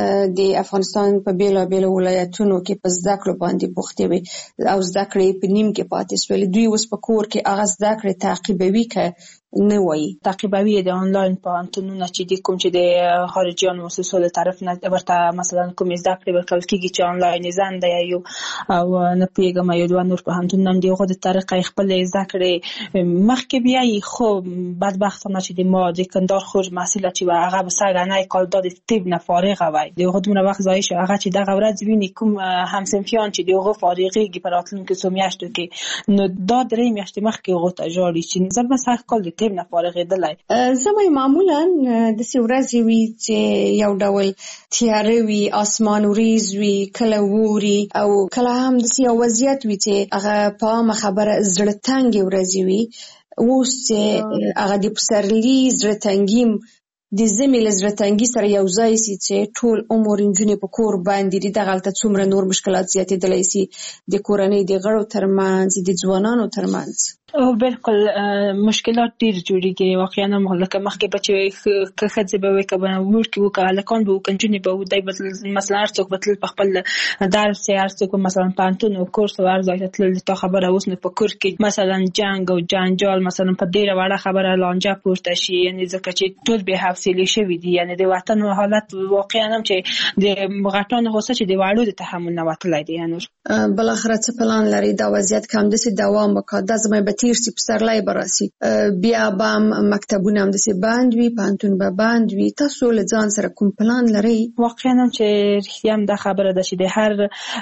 د افغانستان په بېلابېلو ولایتونو کې په زده کړو باندې بوختې وي او زده کړې په نیم کې پاتې سولې دوی اوس په کور کې هغه زده کړې تعقیبوي که نه وایي؟ تعقیبوي د آنلاین پوهنتونونه چې دي کوم چې د خارجیانو مؤسسو له طرف نه ورته مثلا کومې زده کړې ورکول کېږي چې آنلاین زنده یا یو او نه پوهېږم یو دوه نور پوهنتونونه هم د هغو د طریقه یې خپلې زده کړې مخکې بیایي. خو بدبختانه چې د ما د کندهار خور محصله چې وه هغه به سږنی کال دا د طب نه فارغه وی د هغو دومره وخت ضایع شو هغه چې دغه ورځ ویني کوم همصنفیان چې د هغو فارغېږي په راتلونکو څو میاشتو کې نو دا درې میاشتې مخکې هغو ته ژاړي چې زه به سږ کال د طب نه فارغېدلی. زه به معمولا داسې ورځې وي چې یو ډول تیاره وي اسمان وریځ وي کله ووري او کله هم داسې یو وضعیت وي چې هغه په عامه خبره زړه تنګې ورځې وي. اوس چې هغه د پسرلي زړه تنګي د ژمي له زړه تنګي سره یو ځای سي چې ټول عمر نجونې په کور باندې دي دغلته څومره نور مشکلات زیاتېدلی سي د کورنۍ د غړو ترمنځ د ځوانانو ترمنځ او بالکل مشکلات ډېر جوړېږي واقعا لکه مخکې به چې که ښځې به وي که به وړکي وو که هلکان به وو که نجونې به وو دی به مثلا هر څوک به تلل په خپل درس یې هر څوک به مثلا پوهنتون او کورس او هر ځای ته تلل تا خبره اوس نو په کور کې مثلا جنګ او جنجال مثلا په ډېره وړه خبره لانجه پورته شي یعنې ځکه چې ټول بې حوصلې شوي دي یعنې د وطن حالت واقعا هم چې د غټانو غوسه چې د وړو د تحمل نه وتلی دی. نور بالاخره څه پلان لري دا وضعیت که همداسې دوام وکړي دا زما به تیر سي پسرلی به راسي بیا به هم مکتبونه همداسې بند وي پوهنتون به بند وي تاسو له ځان سره کوم پلان لرئ؟ واقعا هم چې رښتیا هم دا خبره ده چې د هر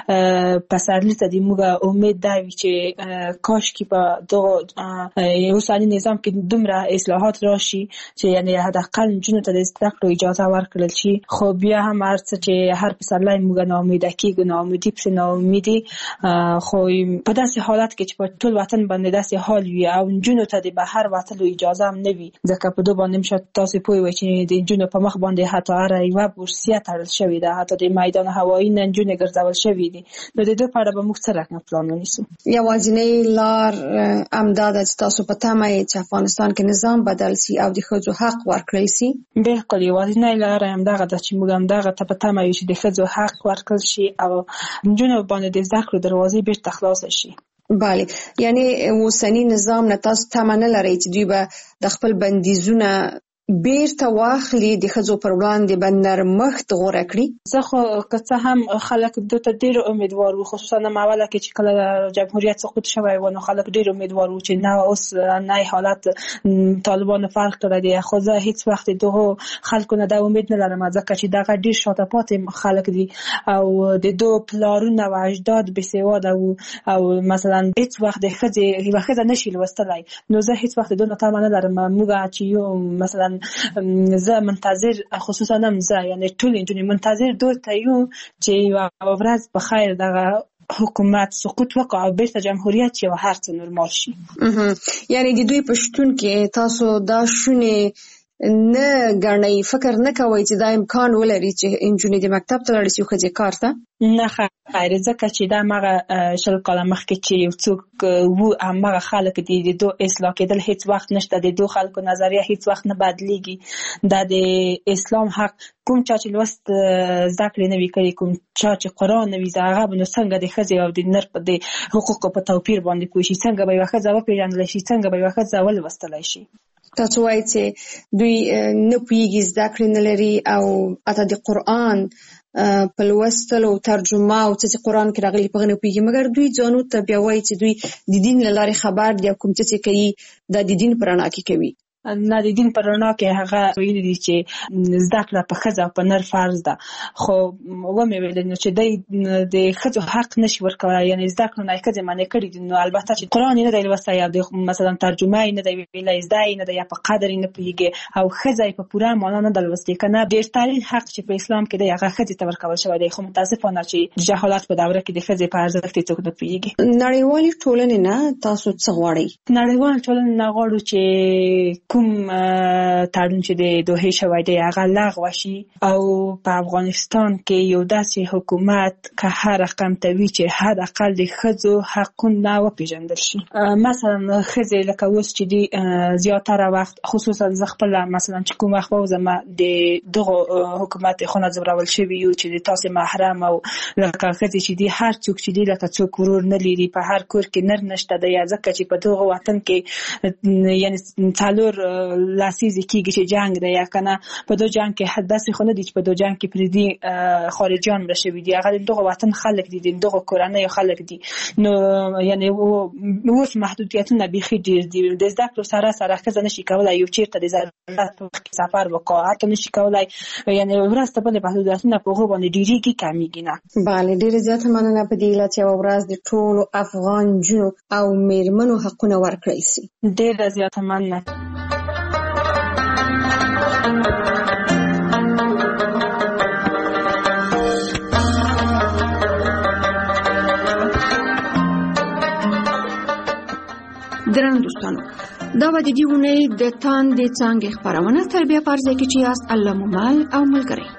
پسرلي ته د موږ امید دا وي چې کاشکې په دغه اوسني نظام کې دومره اصلاحات راشي چې یعنې حداقل نجونو ته د زده کړو اجازه ورکړل شي. خو بیا هم هر څه چې هر پسرلی موږ ناامیده کېږو ناامیدي پسې ناامیدي خو په داسې حالت کې چې په ټول وطن باندې داسې صورتحال وي او نجونو ته د بهر وتلو اجازه هم نه وي ځکه په دوه باندې مشه تاسو پوه وئ چې د نجونو په مخ باندې حتی هر یوه بورسیه تړل شوې ده حتی د میدان هوایي نه نجونې ګرځول شوې دي نو د دوی په اړه به موږ څه رقم پلان ونیسو. یوازینۍ لار امدا ده چې تاسو په تمه یې چې افغانستان کې نظام بدل سي او د ښځو حق ورکړل سي. بالکل یوازینۍ لار همدغه ده چې موږ همدغه ته په تمه یو چې د ښځو حق ورکړل شي او نجونو باندې د زده کړو دروازې بیرته خلاصه شي. بله یعنی اوسنی نظام نه تاسو تمه نه لرئ چې دوی به د خپل بندیزونه بیرته واخلي د ښځو پر وړاندې به نرمښت غوره کړي؟ زه خو که څه هم خلک دوی ته ډېر امیدوار وو خصوصا اوله کې چې کله جمهوریت سقوط شوی و نو خلک ډېر امیدوار وو چې نه اوس نه حالت طالبانو فرق کړی دی خو زه هیڅ وخت دغه خلکو نه د امید نه لرم ځکه چې دغه ډېر شاته پاتې خلک دي او د دوی پلارونه و اجداد بېسواده وو او مثلا هیڅ وخت د ښځې یوه ښځه نشي لوستلی نو زه هیڅ وخت د دوی نه تمه نه لرم موږ چې یو مثلا زه منتظر خصوصا هم زه یعنی ټول نجونې منتظر دوی ته یو چې یوه ورځ په خیر دغه حکومت سقوط وکړي او بیرته جمهوریت شي او هر څه نورمال شي. یعنی د دوی په شتون کې تاسو دا شونې نه ګڼئ فکر نه کوئ چې دا امکان ولري چې نجونې د مکتب ته لاړې شي او ښځې کار ته؟ نه خیر ځکه چې دا هغه شل کاله مخکې چې یو څوک وو هماغه خلک دي د دوی اصلاح کېدل هیڅ وخت نشته د دوی خلکو نظریه هیڅ وخت نه بدلیږي دا د اسلام حق کوم چا چې لوست زده کړې نه وي کړي کوم چا چې قرآن نه وي زده هغه به نو څنګه د ښځې او د نر په د حقوقو په توپیر باندې پوه شي څنګه به یوه ښځه وپېژندلی شي څنګه به یوه ښځه ولوستلی شي. تاسو وایئ چې دوی نه پوهېږي زده کړې نه لري او حتی د قرآن په لوستلو ترجمه او څه چې قرآن کې راغلي په هغه نه پوهېږي مګر دوی ځانو ته بیا وایي چې دوی د دین له لارې خبر دي او کوم څه چې کوي دا د دین په رڼا کې کوي. نه د دین په رڼا کې هغه ویلي دي چې زده کړه په ښځه او په نر فرض ده خو ومې ویل نو چې دی د ښځو حق نشي ورکولی یعنې زده کړو نه یې ښځې منع کړي دي نو البته چې قرآن یې نه دی لوستی او د مثلا ترجمه یې نه دی ویلی زده یې نه دی یا په قدر یې نه پوهېږي او ښځه یې په پوره معنا نه ده لوستې که نه ډېرترین حق چې په اسلام کې دی هغه ښځې ته ورکول شوی دی خو متاسفانه چې د جهالت په دوره کې د ښځې په ارزښت یې څوک نه پوهېږي. نړیوالې ټولنې نه تاسو څه غواړئ؟ نړیوالې ټولنې نه غواړو چې کوم تړون چې د دوحې شوی دی هغه لغوه شي او په افغانستان کې یو داسې حکومت که هر رقم ته وي چې حد اقل د ښځو حقونه وپېژندل شي. مثلا ښځې لکه اوس چې دي زیاتره وخت خصوصا زه خپله مثلا چې کوم وخت ووځم د دغو حکومت خونه ځورول شوي یو چې د تاسې محرم او لکه ښځې چې دي هر څوک چې دي لکه څوک ورور نه لري په هر کور کې نر نشته دی ځکه چې په دغه وطن کې یعنی څلور لسیزې کېږي چې جنګ دی یا که نه په دو جنګ کې داسې خو نه دي چې په دو جنګ کې پردي خارجیان مړه شوي دي هغه د دغه وطن خلک دي د دغه کورنیو خلک دي نو یعنې اوس محدودیتونه بیخي ډېر دي د زده کړو سره سره ښځه نشي کولی یو چېرته د ضرورت په وخت کې سفر وکړي حتی نشي کولی یعنې ورځ ته بلې محدودیتونه په هغو باندې ډېرېږي کمېږي نه. بله ډېره زیاته مننه په دې علت یوه ورځ د ټولو افغان نجونو او مېرمنو حقونه ورکړی سي. ډېره زیاته مننه. ګرانو دوستانو دا و د دې اونۍ د تاندې څانګې خپرونه تر بیا په هر ځای کې چې یاست الله مو مل او ملګری.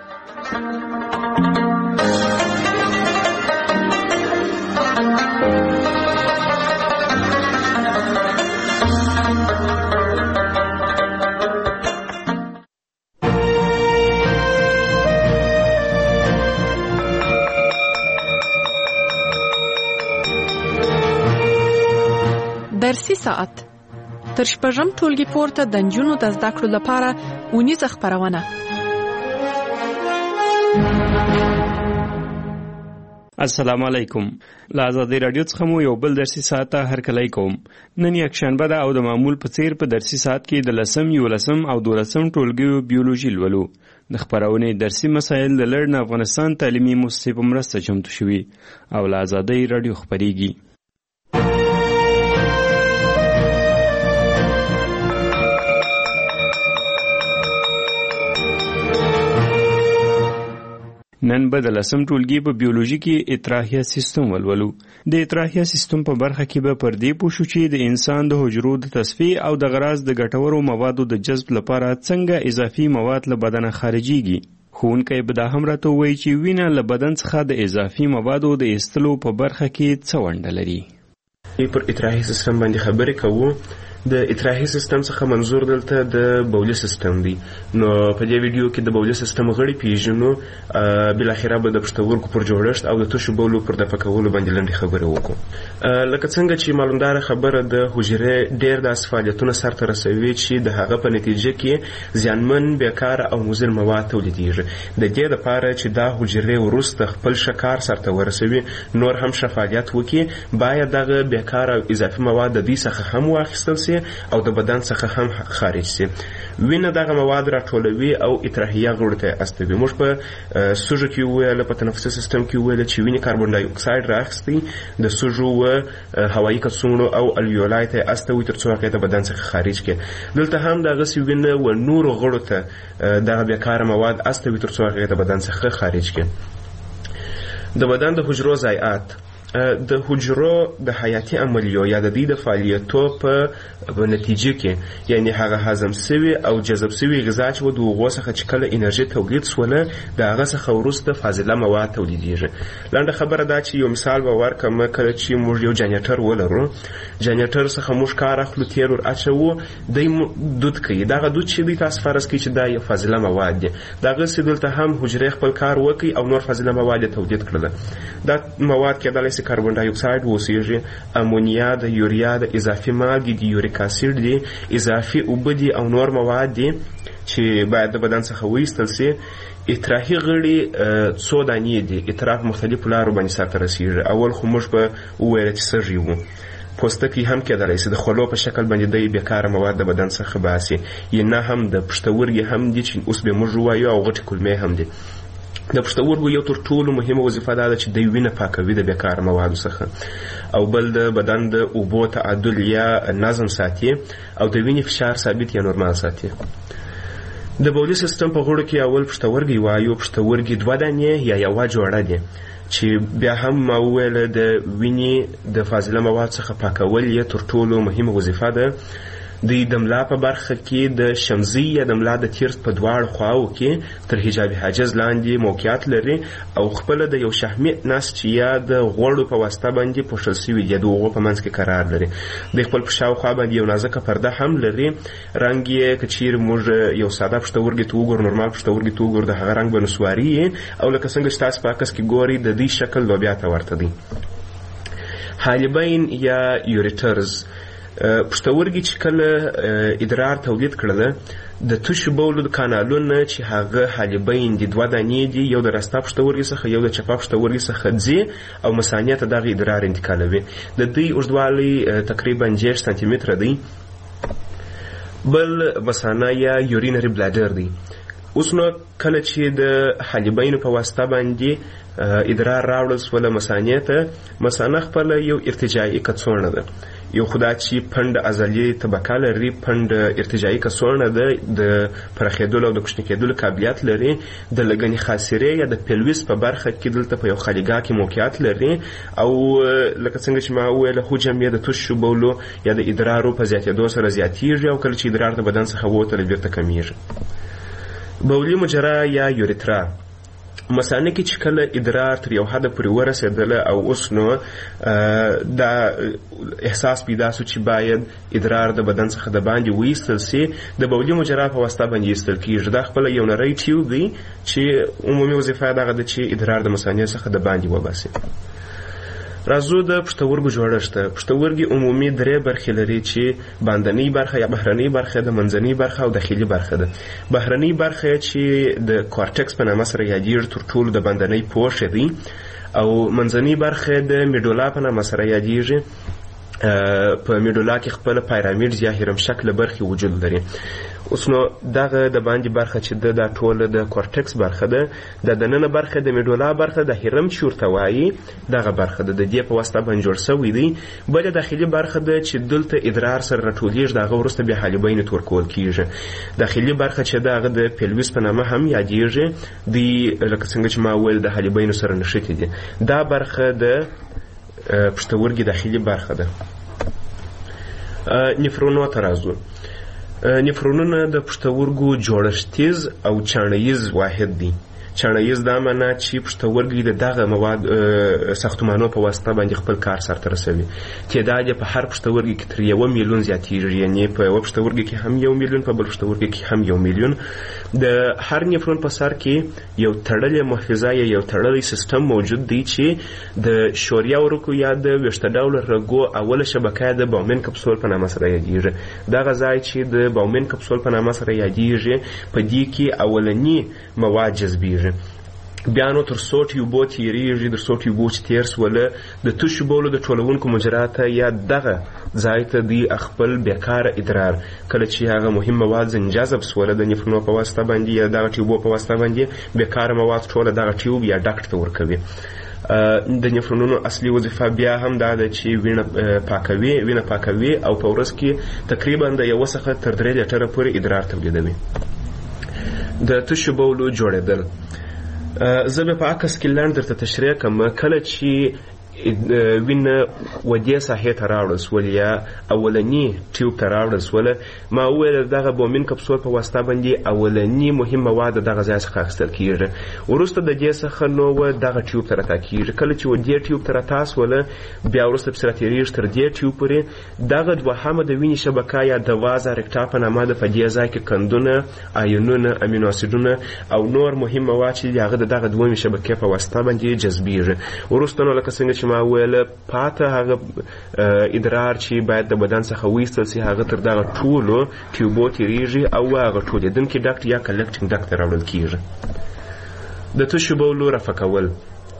درسي ساعت تر شپږم ټولګي پورته د نجونو د زده کړو لپاره اونیزه خپرونه. السلام علیکم. له ازادي راډیو څخه مو یو بل درسي ساعت هرکلی کوم. نن یکشنبه ده او د معمول په څیر په درسي ساعت کې د لسم یولسم او دولسم ټولګیو بیولوژي لولو. د خپرونې درسي مسایل د لړن افغانستان تعلیمي مؤسسې په مرسته چمتو شوي او له ازادي راډیو خپریږي. نن به د لسم ټولګي په بیولوژي کې اطراحیه سیستم ولولو. د اطراحیه سیستم په برخه کې به پر دې پوه شو چې د انسان د حجرو د تصفیه او د غراض د ګټورو موادو د جذب لپاره څنګه اضافي مواد له بدن خارجيږي. ښوونکی به دا هم راته ووایي چې وینه له بدن څخه د اضافي موادو د ایستلو په برخه کې څه ونډه لري. پر اطراحي سیستم باندې خبرې کوو. د اطراحي سیستم څخه منظور دلته د بولي سیستم دی. نو په دې ویډیو کې د بولي سیستم غړي پیژنو، بل اخره به د پښتورګو پر جوړښت او د تشو بولو پر دفع کولو باندې لنډه خبره وکړو. لکه څنګه چې معلومدار خبره د حجرې ډېر د فعالیتونو سرته رسوي چې د هغه په نتیجه کې زیانمن، بیکاره او مضر مواد تولیدېږي. د دې لپاره چې دا حجرې وروسته خپل شکار سرته ورسوي، نور هم فعالیت وکړي، باید دغه بیکاره او اضافي مواد د دې څخه هم واخیستل سي او د بدن څخه هم خارج سي. وینه دغه مواد راټولوي او اطراحیه غړو ته استوي. موږ په سوژو کې ویل، په تنفسي سیستم کې ویل چې وینه کاربن ډای اکساید راخستي د سوژو و هوایي کڅوړو او الویولای ته استوي ترڅو هغه د بدن څخه خارج کړي. دلته هم دغه سی وینه و نور غړو ته دغه بیکاره مواد استوي ترڅو هغه د بدن څخه خارج کړي. د بدن د حجرو ضایعات د حجرو د حیاتي عملیو یا د دې د فعالیتو په نتیجه کې، یعنی هغه هضم سوي او جذب سوي غذا چې د هغو څخه چې کله انرژي تولید سوله، د هغه څخه وروسته فاضله مواد تولیدېږي. لنډه خبره دا چې یو مثال به ورکړم، کله چې موږ یو جنریټر ولرو، جنریټر څخه موږ کار اخلو، تیل ور اچوو، دی دود کوي. دغه دود چې دی تاسو فرض کړئ چې دا یو فاضله مواد دی. دغسې دلته هم حجرې خپل کار وکړي او نور فاضله مواد تولید کړل. دا مواد کېدلی شي کاربن ډای اکساید اوسیږي، امونیا د یوریا د اضافي مالګې د یوریک اسید دي، اضافي اوبه دي او نور مواد دي چې باید د بدن څخه وایستل سي. اطراحي غړي څو دانې دي، اطراف مختلفو لارو باندې سرته رسیږي. اول خو موږ به وویل چې سږي وو، پوستکی هم کېدلی شي د خولو په شکل باندې د بیکاره مواد د بدن څخه باسي، یا نه هم د پښتورګي هم دي چې اوس به موږ ووایو، او غټې کولمې هم دي. د پښتورګو یو تر ټولو مهمه وظیفه دا ده چې د وینه پاکوي د بیکاره موادو څخه، او بل د بدن د اوبو تعادل یا نظم ساتي، او د وینې فشار ثابت یا نورمال ساتي. د بولي سیستم په غړو کې اول پښتورګي وایو. پښتورګي دوه دانې یا یوه جوړه دي چې بیا هم ما وویل د وینې د فاضله مواد څخه پاکول یې تر ټولو مهمه وظیفه ده. د دملا په برخه کې د شمزي یا دملا د تیرس په دواړو خواو کې تر حجابي حاجز لاندې موقعیت لري، او خپل د یو شحمي نس چې یا د غوړو په واسطه باندې پوښل شوی دی، د هغو په منځ کې قرار لري. د خپل په شاوخوا باندې یو نازکه پرده هم لري. رنګ یې که چیرې موږ یو ساده پښتورګي ته وګورو، نورمال پښتورګي ته وګورو، د هغه رنګ به نسواري، او لکه څنګه چې تاسو په عکس کې ګورئ د دې شکل لوبیا ته ورته دی. حالبین یا یوریټرز پښتورګي چې کله ادرار تولید کړل، د تشو بولو د کانالونه چې هغه حالبین دي دوه دانې دي، یو د راسته پښتورګي څخه یو د چپه پښتورګي څخه ځي او مثانې ته دغه ادرار انتقالوي. د دوی اوږدوالی تقریبا دېرش سانتي متره دی. بل مثانه یا یورینري بلاډر دی. اوس نو کله چې د حالبینو په واسطه باندې ادرار راوړل سوله مثانې ته، مثانه خپله یو ارتجاعي کڅوړه ده. یو خدا چې پنډ عضلي طبقه لري، پنډ ارتجاعي کڅوړه ده، د پراخېدلو او د کوچني کېدلو قابلیت لري. د لګنې خاصرې یا د پیلویس په برخه کې دلته په یو خالیګاه کې موقعیت لري، او لکه څنګه چې ما وویل حجم یې د تشو بولو یا د ادرارو په زیاتېدو سره زیاتېږي، او کله چې ادرار د بدن څخه ووتلی بیرته کمیږي. بولي مجرا یا یوریترا، مثانه کې چې کله ادرار تر یو حده پورې ورسېدله او اوس نو دا احساس پیدا سو چې باید ادرار د بدن څخه د باندې وایستل سي، د بولي مجرا په واسطه باندې ایستل کېږي. دا خپله یو نری ټیوب دی چې عمومي وظیفه یې دغه ده چې ادرار د مثانې څخه د باندې وباسي. راځو د پښتورګو جوړښت. پښتورګي عمومي درې برخې لري چې باندنۍ برخه یا بهرنۍ برخه ده، منځنۍ برخه او داخلي برخه ده. بهرنۍ برخه چې د کورټکس په نامه سره یادېږي تر ټولو د باندنۍ پوښ دی، او منځنۍ برخه د میډولا په نامه سره یادېږي، په میډولا کې خپل پیرامید یا هرم شکل برخې وجود لري. اوس نو دغه د باندې برخه چې د دا ټوله د کورټکس برخه ده، د دننه برخه د میډولا برخه د هرم چې ورته وایي دغه برخه ده، د دې په واسطه باندې جوړ شوی دی. بله داخلي برخه ده چې دلته ادرار سره راټولیږي، د هغه وروسته بیا حالبین ته ورکول کیږي. داخلي برخه چې ده هغه د پیلویس په نامه هم یادیږي، دی لکه څنګه چې ما وویل د حالبینو سره نښتي دي. دا برخه د پښتورګي داخلي برخه ده. نفرونو ته راځو. نفرونونه د پښتورګو جوړښتیز او چاڼیز واحد دي. چاڼیز دا معنا چې پښتورګي د دغه مواد ساختمانو په واسطه باندې خپل کار سرته رسوي. تعداد یې په هر پښتورګي کې تر یوه میلیون زیاتېږي، یعنې په یوه پښتورګي کې هم یو میلیون، په بل پښتورګي کې هم یو میلیون. د هر نفرون په سر کې یو تړلی محفظه یا یو تړلی سیستم موجود دی چې د شوریا ورکو یا د ویښته ډوله رګو اوله شبکه د باومن کپسول په نامه سره یادیږي. دغه ځای چې د باومن کپسول په نامه سره یادیږي په دې کې اولني مواد جذبیږي. بیا نو تر څو ټیوبو تیریږي، تر څو ټیوبو چې تیر سوله د تشو بولو د ټولونکو مجراته یا دغه ځای ته دی خپل بیکاره ادرار کله چې هغه مهم مواد ځنې جذب سوله د نفرونو په واسطه باندې یا دغه ټیوبو په واسطه باندې بیکاره مواد ټوله دغه ټیوب یا ډکټ ته ورکوي. د نفرونونو اصلي وظیفه بیا هم دا ده چې وینه پاکوي وینه پاکوي او په ورځ کې تقریبا د یوه څخه تر درې لیټره پورې ادرار تولیدوي. د تشو بولو جوړېدل زه به په عکس کې لنډ درته تشریح کوم. کله چې وینه ودې ساحې ته راوړل سول یا اولني ټیوب ته راوړل سول، ما وویل دغه بومین کپسول په واسطه باندې اولني مهم مواد دغه ځای څخه اخیستل کیږي، وروسته د دې څخه نو دغه ټیوب ته راتا کیږي. کله چې ودې ټیوب ته راتا سول بیا وروسته پسې راتېرېږي تر دې ټیوب پورې. دغه دوهمه د وینې شبکه یا د وازه رکټا په نامه ده. په دې ځای کې کندونه، آیونونه، امینو اسیدونه او نور مهم مواد چې هغه د دغه دویمې شبکې په واسطه باندې جذبیږي. وروسته نو لکه څنګه چې ما ویل پاته هغه ادرار چې باید د بدن څخه وایستل سي هغه تر دغه ټولو ټیوبو تیریږي او هغه ټولېدونکي ډکټ یا کلکټینګ ډکټ ته راوړل کیږي. د تشو بولو رفع کول.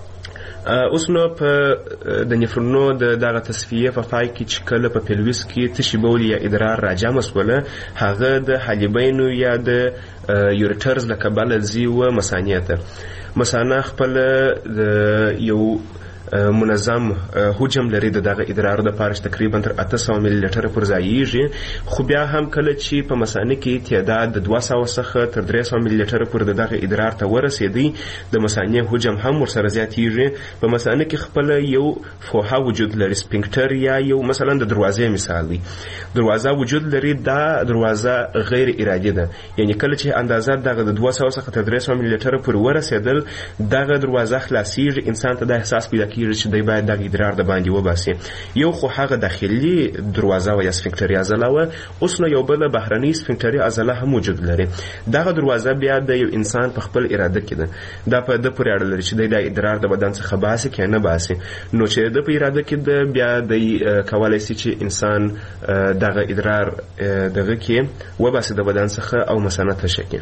اوس نو په د نفرونو د دغه تصفیه په پای کې چې کله په پیلویس کې تشې بول یا ادرار راجمع سوله، هغه د حالبینو یا د یوریټرز له کبله ځي و مثانې ته. مثانه خپله د یو منظم حجم لري د دغه ادرار د پاره تقریبا تر اته سوه ملي لیټره پر ځایږي، خو بیا هم کله چې په مثانه کې تعداد د دوه سوه څخه تر درې سوه ملي لیټره پر د دغه ادرار ته ورسېدی، د مثانې حجم هم ورسره زیاتیږي. په مثانه کې خپل یو فوحه وجود لري، سپینکټر یا یو مثلا د دروازې مثال دی، دروازه وجود لري. دا دروازه غیر ارادي ده، یعنی کله چې اندازه دغه د دوه سوه څخه تر درې سوه ملي لیټره پر ورسېدل دغه دروازه خلاصیږي، انسان ته د احساس پیدا چې دی باید دغه ادرار د باندې وباسي. یو خو هغه داخلي دروازه و یا سفنکټري عضله وه، اوس نو یو بله بهرنۍ سفنکټري عضله هم وجود لري. دغه دروازه بیا د یو انسان په خپل اراده کې ده، دا په ده پورې اړه لري چې دی د ادرار د بدن څخه باسي که نه باسي. نو چې د په اراده کې ده بیا دی کولی سي چې انسان دغه ادرار دغه کې وباسي د بدن څخه او مثانه تشه کړي.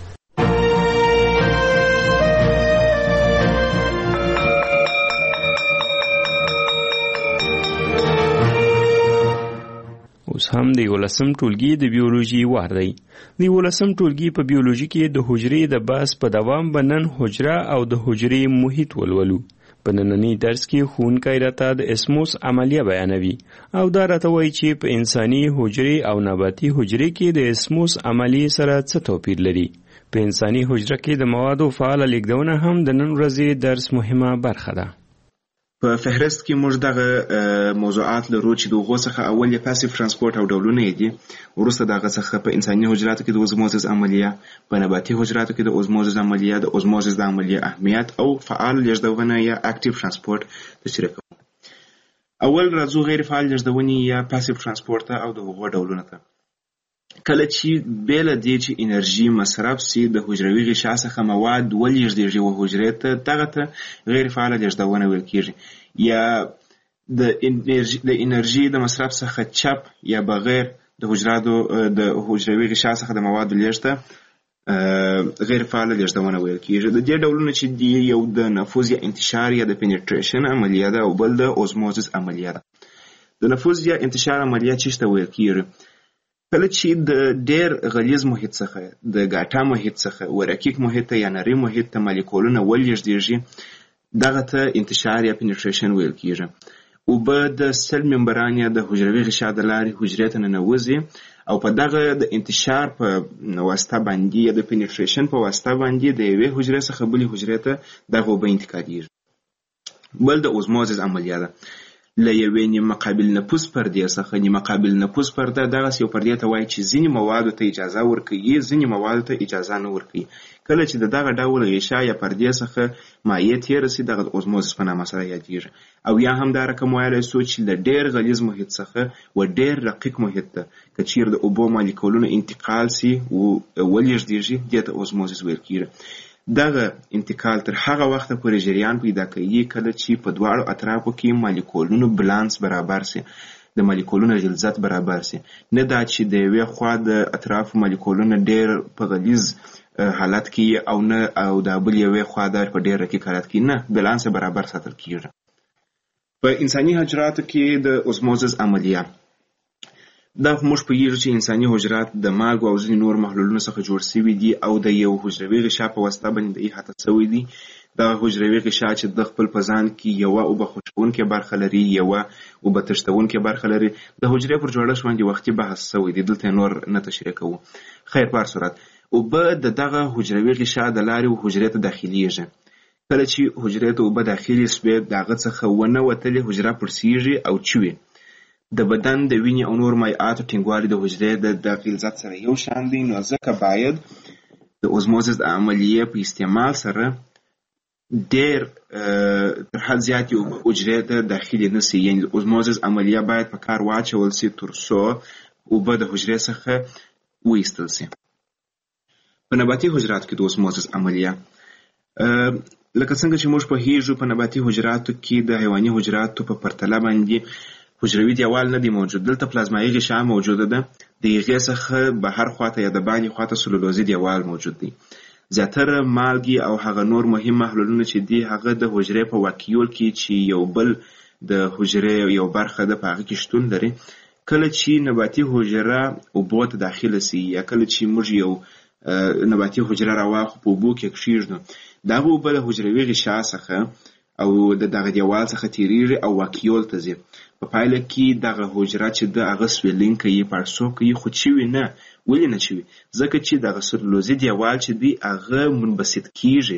اوس هم د یولسم ټولګي د بیولوژي وار دی. د یولسم ټولګي په بیولوژي کې د حجرې د بحث په دوام به نن حجره او د حجرې محیط ولولو. په ننني درس کې ښوونکی راته د اسموس عملیه بیانوي او دا راته وایي چې په انساني حجرې او نباتي حجرې کې د اسموس عملیې سره څه توپیر لري. په انساني حجره کې د موادو فعاله لیږدونه هم د نن ورځې درس مهمه برخه ده. په فهرست کې موږ دغه موضوعات لرو چې د هغو څخه اول یې پاسیف ترانسپورت او ډولونه یې دي، وروسته دغه څخه په انساني حجراتو کې د اوزموزس عملیه، په نباتي حجراتو کې د اوزموزس عملیه، د اوزموزس د عملیه اهمیت او فعال لیږدونه یا اکټیو ترانسپورت تشریح کوو. اول راځو غیر فعال لیږدونې یا پاسیف ترانسپورت او د هغو ډولونه ته. کله چې بیله دې چې انرژي مصرف سي د حجروي غشا څخه مواد ولېږدېږي و حجرې ته، دغه ته غیر فعاله لیږدونه ویل کېږي. یا د انرژي د انرژي د مصرف څخه چپ یا بغیر د حجراتو د حجروي غشا څخه د موادو لیږد غیر فعاله لیږدونه ویل کېږي. د دې ډولونه چې دي یو د نفوذ یا انتشار یا د پینټریشن عملیه ده او بل د اوزموزس عملیه ده. د نفوذ یا انتشار عملیه چې ته ویل کیږي کله چې د ډیر غلیظ محیط څخه د ګاټا محیط څخه ورکیک محیط یا نری محیط ته مالیکولونه ولېږدېږي دغه ته انتشار یا پینټریشن ویل کیږي او به د سل ممبران یا د حجروي غشا د لارې حجرې ته ننوځي او په دغه د انتشار په واسطه باندې یا د پینټریشن په واسطه باندې د یوې حجرې څخه بلې حجرې ته دغه اوبه انتقالېږي. بل د اوزموزس عملیه ده له یوې نیمه قابل نفوذ پردې څخه. نیمه قابل نفوذ پرده دغسې یو پردې ته وایي چې ځینې موادو ته اجازه ورکوي ځینې موادو ته اجازه نه ورکوي. کله چې د دغه ډول غشا یا پردې څخه مایع تېره سي دغه اوزموزس په نامه سره یادېږي. او یا هم دا رقم ویلی سو چې له ډېر غلیظ محیط څخه و ډېر رقیق محیط ته که چیرې د اوبو مالیکولونه انتقال سي و ولېږدېږي دې ته اوزموزس ویل کېږي. دغه انتقال تر هغه وخته پورې جریان پیدا کوي کله چې په دواړو اطرافو کې مالیکولونو بالانس برابر سي د مالیکولونو غلظت برابر سي. نه دا چې د یوې خوا د اطرافو مالیکولونه ډېر په غلیظ حالت کې او نه او د بل یوې خوا د په ډېر رقیق حالت کې نه بالانس برابر ساتل کېږي. په انساني حجراتو کې د اوزموزس عملیه دا موږ پوهیږو چې انساني حجرات د مالګو او ځینې نور محلولونو څخه جوړ شوي دي او د یو حجروي غشا په واسطه باندې احاطه شوي دي. دغه حجروي غشا چې د خپل په ځان کې یوه اوبه خوشبونکې برخه لري یوه اوبه تښتونکې برخه لري. د حجرې پر جوړښت باندې وختي بحث شوی دی دلته نور نه تشریح کوو. خیر په هر صورت اوبه د دغه حجروي غشا د لارې حجرې ته داخلیږي. کله چې حجرې ته اوبه داخلي سوې د هغه څخه ونه وتلې حجره پړسیږي او چوي. د بدن د وینې او نور مایعاتو ټینګوالی د حجرې د غلظت سره یو شان دی نو ځکه باید د اوزموزس د عملیې په استعمال سره ډېر تر حد زیاتې اوبه حجرې ته داخلي نه سي. یعنې د اوزموزس عملیه باید په کار واچول سي تر څو اوبه د حجرې څخه وایستل سي. په نباتي حجراتو کې د اوزموزس عملیه لکه څنګه چې موږ پوهیږو په نباتي حجراتو کې د حیواني حجراتو په پرتله باندې حجروي دیوال نه دی موجود. دلته پلازمایي غشا موجوده ده د هغې څخه بهر خواته یا د باندې خواته سلولوزي دیوال موجود دی. زیاتره مالګې او هغه نور مهم محلولونه چې دي هغه د حجرې په واکیول کې چې یو بل د حجرې یو برخه ده په هغه کې شتون لري. کله چې نباتي حجره اوبو ته داخله سي یا کله چې موږ یو نباتي حجره راواخلو په اوبو کې کښېږدو دغه اوبه له حجروي غشا څخه او د دغه دیوال څخه تیریږي او واکیول ته ځي. په پایله کې دغه حجره چې د هغه سویلینګ کوي پړسو کوي خو چوي نه. ولې نه چوي؟ ځکه چې دغه سلولوزي دیوال چې دی هغه منبسط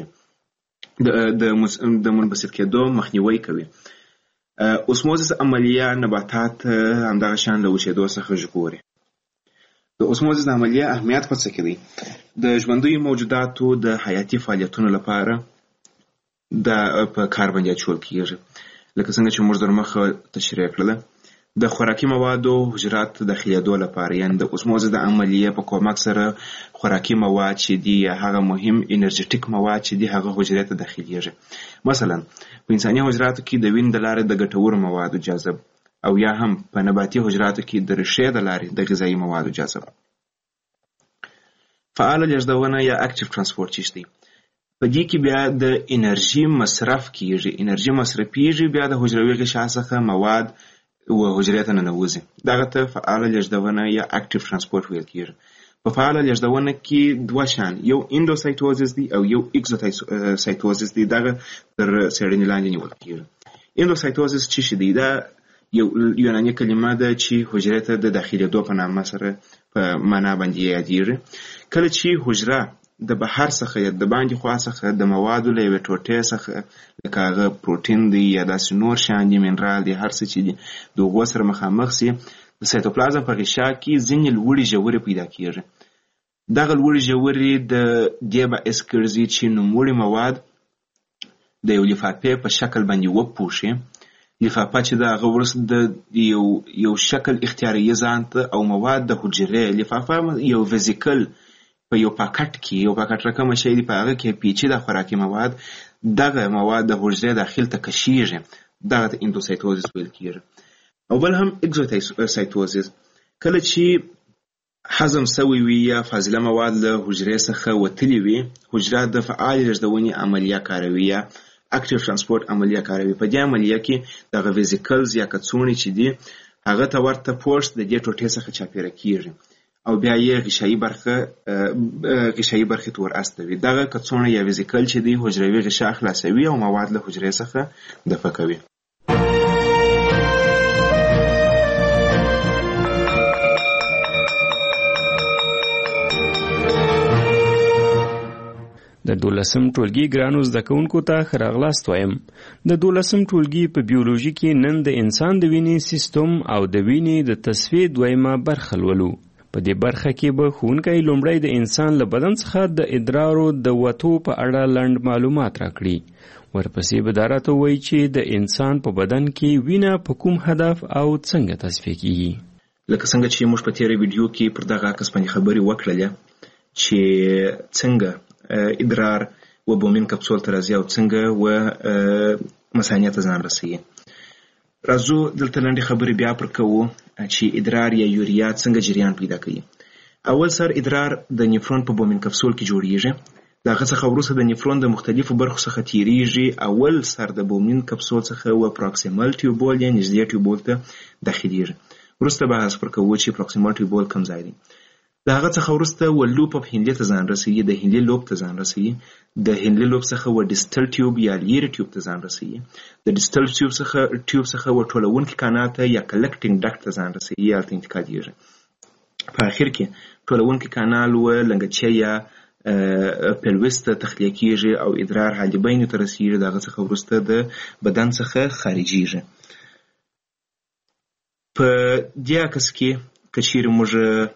کیږي د منبسط کېدو مخنیوی کوي. اوسموزس عملیه نباتات همدغه شان له وچېدو څخه ژغوري. د اوسموزس عملیه اهمیت په څه کې دی؟ د ژوندیو موجوداتو د حیاتي فعالیتونو لپاره دا په کار باندې اچول کیږي. لکه څنګه چې موږ در مخه تشریح کړله د خوراکي موادو حجرات داخلېدو لپاره یعنې د اوسموزس د عملیې په کومک سره خوراکي مواد چې دي یا هغه مهم انرژیټیک مواد چې دي هغه حجرې ته داخلېږي. مثلا په انساني حجراتو کې د وینې د لارې د ګټورو موادو جذب او یا هم په نباتي حجراتو کې د ریښې د لارې د غذایي موادو جذب. فعاله لېږدونه یا اکټیو ترانسپورټ چې دی په دې کې بیا د انرژي مصرف کیږي. انرژي مصرفیږي بیا د حجروي غشا څخه مواد و حجرې ته ننوځي. دغه ته فعاله لېږدونه یا اکټیو ترانسپورټ ویل کیږي. په فعاله لېږدونه کې دوه شان یو اندوسایتوزس دی او یو اکزوسایتوزس دی. دغه تر څېړنې لاندې نیول کیږي. اندوسایتوزس څه شی دی؟ دا یو یوناني کلمه ده چې حجرې ته د داخلېدو په نامه سره په معنا باندې یادېږي. کله چې حجره د بهر څخه یا د باندې خوا څخه د موادو له یوې ټوټې څخه لکه هغه پروټین دی یا داسې نور شیان دي منرال دی هر څه چې دي د هغو سره مخامخ سي د سایتوپلازم په غشا کې ځینې لوړې ژورې پیدا کیږي. دغه لوړې ژورې د دې باعث ګرځي چې نوموړي مواد د یو لفافې په شکل باندې وپوښي. لفافه چې د هغه وروسته د یو یو شکل اختیاروي ځان ته او مواد د حجرې لفافه یو ویزیکل په یو پاکټ کې یو پاکټ رقم شی دی په هغه کې پیچیده خوراکي مواد دغه مواد د حجرې داخل ته کشیږي. دغه ته اندوسایتوزس ویل کیږي. او بل هم اکزوسایتوزس کله چې هضم سوی وي یا فاضله مواد له حجرې څخه وتلي وي حجره د فعال لېږدونې عملیه کاروي یا اکټیو ترانسپورټ عملیه کاروي. په دې عملیه کې دغه ویزیکلز یا کڅوړې چې دي هغه ته ورته پوست د دې ټوټې څخه چاپیره کیږي او بیا یې غشایي برخه غشایي برخې ته ور استوي. دغه کڅوړه یا ویزیکل چې دی حجروي غشا خلاصوي او مواد له حجرې څخه دفع کوي. د دولسم ټولګي ګرانو زده کوونکو ته ښه راغلاست وایم. د دولسم ټولګي په بیولوژي کې نن د انسان د وینې سیستم او د وینې د تصفیې دویمه برخه لولو. په دې برخه کې به ښوونکی لومړی د انسان له بدن څخه د ادرارو د وتو په اړه لنډ معلومات راکړي. ورپسې به دا راته ووایي چې د انسان په بدن کې وینه په کوم هدف او څنګه تصفیه کیږي. لکه څنګه چې موږ په تېره ویډیو کې پر دغه عکس باندې خبرې وکړلې چې څنګه ادرار و بومین کپسول ته راځي او څنګه و مثانې ته ځان رسوي. راځو دلته لنډې خبرې بیا پر کوو چې ادرار یا یوریا څنګه جریان پیدا کوي. اول سر ادرار د نیفرون په بومین کپسول کې جوړیږي. د هغه څخه وروسته د نیفرون د مختلفو برخو څخه تیریږي. اول سر د بومین کپسول څخه و پروکسیمل ټیوبول یا نږدې ټیوبول ته داخلیږي. وروسته بحث پر کوو چې پروکسیمل ټیوبول کوم ځای دی. د هغه څخه وروسته و لوپ اف هینلې ته ځان رسوي. د هینلې لوب ته ځان رسوي. د هینلې لوب څخه و ډیسټل ټیوب یا لیرې ټیوب ته ځان رسوي. د ډیسټل ټیوب څخه ټیوب څخه و ټولونکي کانال ته یا کلکټینګ ډکټ ته ځان رسوي یا ته انتقالیږي. په اخر کې ټولونکي کانال و لنګچې یا پلوس ته تخلیه کیږي او ادرار حالبین ته رسیږي. د هغه څخه وروسته د بدن څخه خارجیږي. په دې عکس کې که چیرې موږ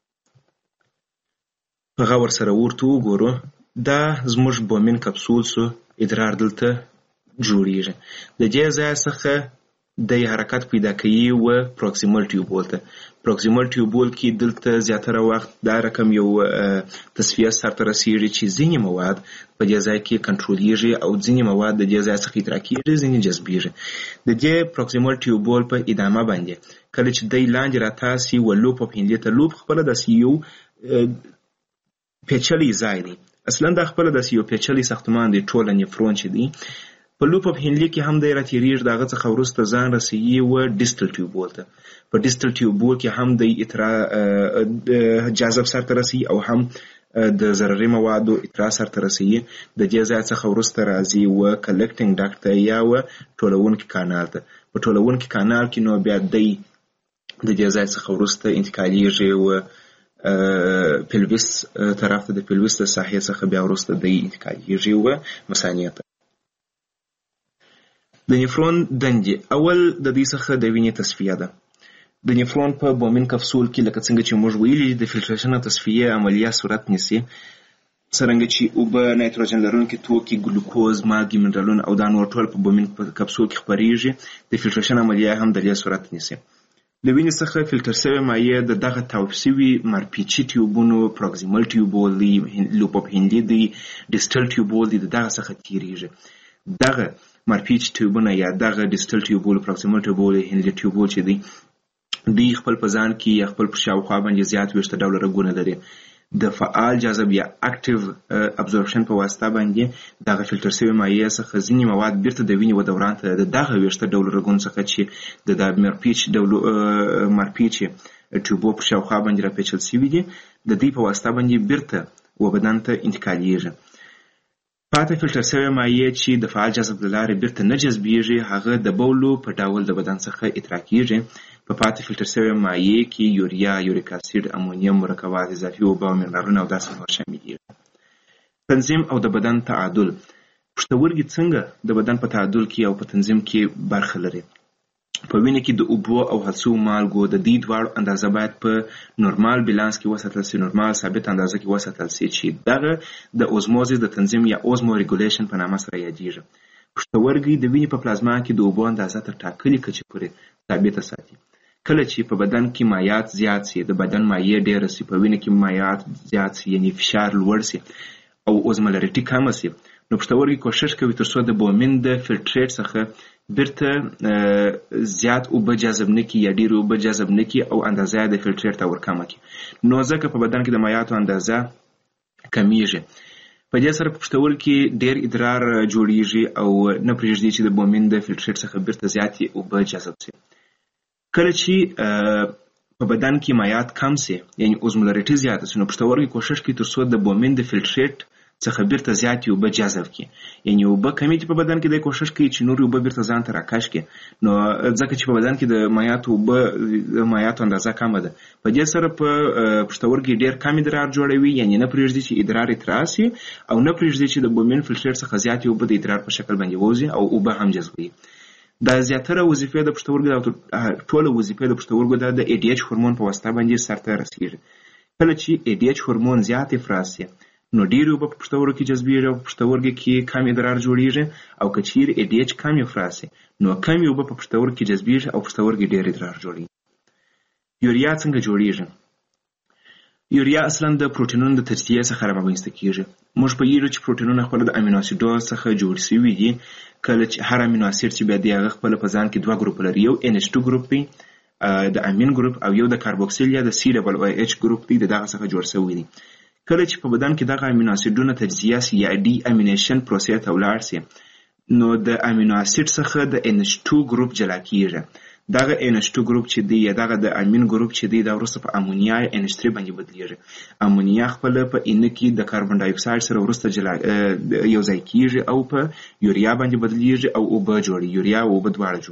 هغه ور سره ورته وګورو، دا زموږ بومین کپسول سو ادرار دلته جوړیږي. د دې ځای څخه د حرکت پیدا کوي و پروکسیمل ټیوبول ته. پروکسیمل ټیوبول کې دلته زیاتره وخت دا رقم یو تصفیه سرته رسیږي چې ځینې مواد په دې ځای کې کنټرولېږي او ځینې مواد د دې ځای څخه ادرا کېږي، ځینې جذبېږي. د دې پروکسیمل ټیوبول په ادامه باندې کله چې دی لاندې راتاسي و لوپ اف هینلې ته، لوپ خپله داسې یو پیچلی ځای دی. اصلا دا خپله داسې یو پیچلی ساختمان دی. ټوله نیفرون چې دی په لوپ اف هینلې کې هم دی راتېرېږي. د هغه څخه وروسته ځان رسوي و ډیسټل ټیوبول ته. په ډیسټل ټیوبول کې هم دی جاذب سرته رسوي او هم د ضرري موادو اطراء سرته رسوي. د دې ځای څخه وروسته راځي و کلکټینګ ډکټ ته یا و ټولونکي کانال ته. په ټولونکي کانال کې نو بیا دی د دې ځای څخه وروسته انتقالیږي و پلویس طرف ته. د پلویس د ساحې څخه بیا وروسته دی انتقالیږي و مثانې ته. د نیفرون دندې اول د دې څخه د وینې تصفیه ده. د نیفرون په بومین کپسول کې لکه څنګه چې موږ ویلي د فلټریشن او تصفیې عملیه صورت نیسي. څرنګه چې اوبه، نایتروجن لرونکي توکي، ګلوکوز، مالګې، منرالونه او دا نور ټول په بومین کپسول کې خپریږي. د فلټریشن عملیه هم د دې صورت نیسي. د وینې څخه فلټر شوی مایع د دغه تاوپ شوي مارپیچي ټیوبونو، پروکسیمل ټیوبول دی، لوپ اف هینلې دی، ډیسټل ټیوبول دی، د دغه څخه تیریږي. دغه مارپیچ ټیوبونه یا دغه ډیسټل ټیوبول، پروکسیمل ټیوبول، هینلې ټیوبول چې دی دوی خپل په ځان کې یا خپل په شاوخوا باندې زیات ویشته ډوله رګونه لري. د فعال جاذب یا اکټیو ابزورپشن په واسطه باندې دغه فلټر شوی مایع څخه ځینې مواد بیرته د وینې و دوران ته د دغه ویشته ډوله رګونو څخه چې د مارپیچ ډولو مارپیچ ټیوبو په شاوخوا باندې راپیچل شوي دي، د دې په واسطه باندې بیرته و بدن ته انتقالیږي. پاتې فلټر شوی مایع چې د فعال جاذب له لارې بیرته نه جذبیږي، هغه د بولو په ډول د بدن څخه اطراح کیږي. په پاتې فلټر شوی مایع کې یوریا، یوریک اسید، امونیم، مرکبات اضافي اوبه او منرالونه او داسې نور شاملېږي. تنظیم او د بدن تعادل. پښتورګي څنګه د بدن په تعادل کې او په تنظیم کې برخه لري. په وینې کې د اوبو او هڅو مالګو د دې دواړو اندازه باید په نورمال بیلانس کې وساتل شي، نورمال ثابت اندازه کې وساتل شي چې دغه د اوزموزس د تنظیم یا اوزمو ریګولیشن په نامه سره یادېږي. پښتورګي د وینې په پلازما کې د اوبو اندازه تر ټاکلې کچې پورې ثابته ساتي. کله چې په بدن کې مایعات زیات شي، د بدن مایع ډېره شي، په وینه کې مایعات زیات شي یعنی فشار لوړ شي او اوزمولریټي کمه شي، نو پښتورګي کوشش کوي تر څو د بومین د فلټریټ څخه بیرته زیات اوبه جذب نه کړي یا ډېرې اوبه جذب نه کړي او اندازه یې د فلټریټ ته ورکمه کړي. نو ځکه په بدن کې د مایعاتو اندازه کمیږي. په دې سره په پښتورګي کې ډېر ادرار جوړیږي او نه پرېږدي چې د بومین د فلټریټ څخه بیرته زیاتې اوبه جذب شي. کله چې په بدن کې مایعات کم سي یعنی اوزمولریټي زیاته سي نو پښتورګي کوشش کوي تر څو د بومین د فلټریټ څخه بیرته زیات اوبه جذب کړي یعنی اوبه کمی چې په بدن کې د کوشش کوي چې نور اوبه بیرته ځان ته راکش کړي نو ځکه چې په بدن کې د مایعات اوبه مایعات اندازه کمه ده په دې سره په پښتورګي ډیر کم ادرار جوړوي یعنی نه پرېږدي چې ادرار اتراسي او نه پرېږدي چې د بومین فلټریټ څخه زیات اوبه د ادرار په شکل باندې وځي او اوبه هم جذبوي دا زیاتره وظیفې د پښتورګو د ټوله وظیفې د پښتورګو د ای ډي ایچ هورمون په واسطه باندې سرته رسیږي کله چې ای ډي ایچ هورمون زیات افراز شي نو ډیر اوبه په پښتورګو کې جذبېږي او په پښتورګو کې کم ادرار جوړیږي او که چیرې ای ډي ایچ کم افراز شي نو کم اوبه په پښتورګو کې جذبېږي او پښتورګي ډیر ادرار جوړیږي یوریا څنګه جوړیږي یوریا اصلا د پروتینونو د تجزیه څخه رامنځته کیږي موږ پوهیږو چې پروتینونه خپل د امینو اسیدو څخه جوړ شوي دي کله چې هر امینو اسید چې بیا د هغه خپل په ځان کې دوه ګروپ لري یو ان ایچ ټو ګروپ دی د امین ګروپ او یو د کاربوکسیل یا د سی ډبل او ایچ ګروپ دی د دغه څخه جوړ شوی دی کله چې په بدن کې دغه امینو اسیدونه تجزیه سي یا ډي امینیشن پروسې ته ولاړ سي نو د امینو اسید څخه د ان ایچ ټو ګروپ جلا کیږي دغه ان ایچ ټو ګروپ چې دی یا دغه د امین ګروپ چې دی دا وروسته په امونیا ان ایچ تhree باندې بدلیږي امونیا خپل په ان کې د کاربن ډای اکساید سره وروسته جلا یو ځای کیږي او په یوریا باندې بدلیږي او اوبه جوړي یوریا او اوبه دواړه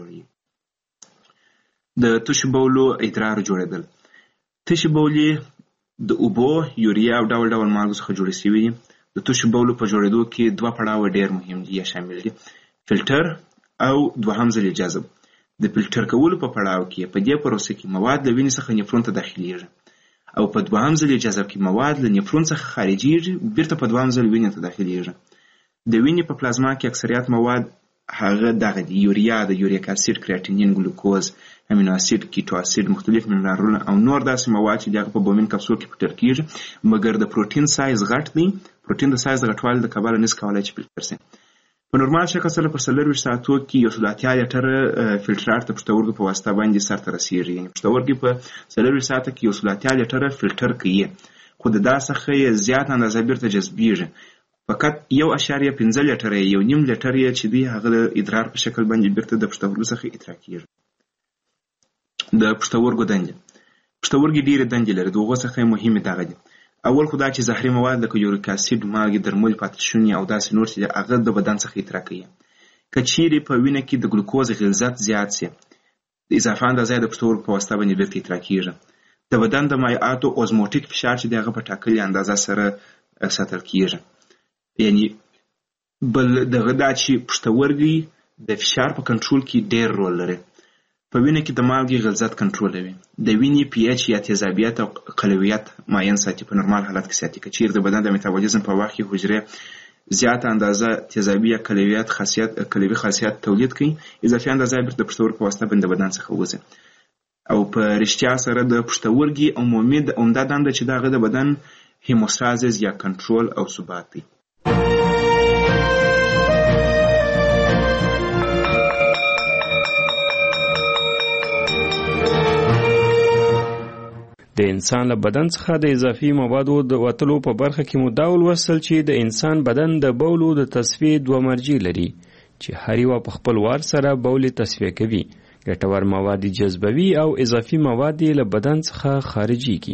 جوړي د تشو بولو ادرار جوړیدل تشو بولې د اوبو یوریا او ډول ډول مالګو څخه جوړې شوي دي د تشو بولو په جوړېدو کې دوه پړاوه ډیر مهم دي یا شامل دي فلټر او دوهم ځل جذب د فلټر کولو په پړاو کې په دې پروسه کې مواد له وینې څخه نفرون ته داخليږي او په دوهم ځل جذب کې مواد له نفرون څخه خارجيږي بیرته په دوهم ځل وینې ته داخليږي د وینې په پلازما کې اکثریت مواد هغه دغه دی یوریا د یوریک اسید کریاتینین ګلوکوز امینو اسید کیټو اسید مختلف منرالونه او نور داسې مواد چې دغه په بومین کپسول کې پټر کیږي مګر د پروتین سایز غټ دی پروتین د سایز غټوالي د کبله نس کولای چې فلټر شي په نورمال شکل سره په څلور ساعتو کې یو سل اتیا لیټره فلټرات د پښتورګو په واسطه باندې سرته رسیږي یعنی پښتورګي په څلور ساعته کې یو سل اتیا لیټره فلټر کوي خو د داسخه زیات اندازه بیرته جذبیږي فقط یو اشاریه پنځه لیټره یو نیم لیټر چې دی هغه د ادرار په شکل باندې بیرته د پښتورګو څخه ادرار کیږي د پښتورګو دندې پښتورګي ډیره دندې لري دغه څخه مهمه دغه دي اول خدا چې زهري مواد لکه یوریک اسید مالګې درمل پاتشونی او داسې نور چې هغه د بدن څخه ادرار کوي کچيري په وینه کې د ګلوکوز غلظت زیات سي د اضافه اندازې د پښتورګو په واسطه باندې بیرته ادرار کیږي د بدن د مایعاتو اوزموټیک فشار چې دغه په ټاکلي اندازه سره ساتل کیږي یعنی بل دغه د چې پښتورګي د فشار په کنټرول کې ډېر رول لري په وینه کې د مالګې غلظت کنټرولوي د وینې پی ایچ یا تیزابیت او قلویت معین ساتي په نورمال حالت کې ساتي که چیرې د بدن د میتابولیزم په وخت کې حجرې زیاته اندازه تیزابي یا قلویت خاصیت قلوي خاصیت تولید کوي اضافي اندازه بیرته د پښتورګو په واسطه باندې بدن څخه وځي او په رښتیا سره د پښتورګي عمومي د عمده دنده چې دغه د بدن هیموستازیس یا کنټرول او ثبات دی د انسان له بدن څخه د اضافي موادو د وتلو په برخه کې مو دا ولوستل چې د انسان بدن د بولو د تصفیې دوه مرجع لري چې هر یو په خپل وار سره بول تصفیه کوي ګټور مواد جذبوي او اضافي مواد له بدن څخه خارجيږي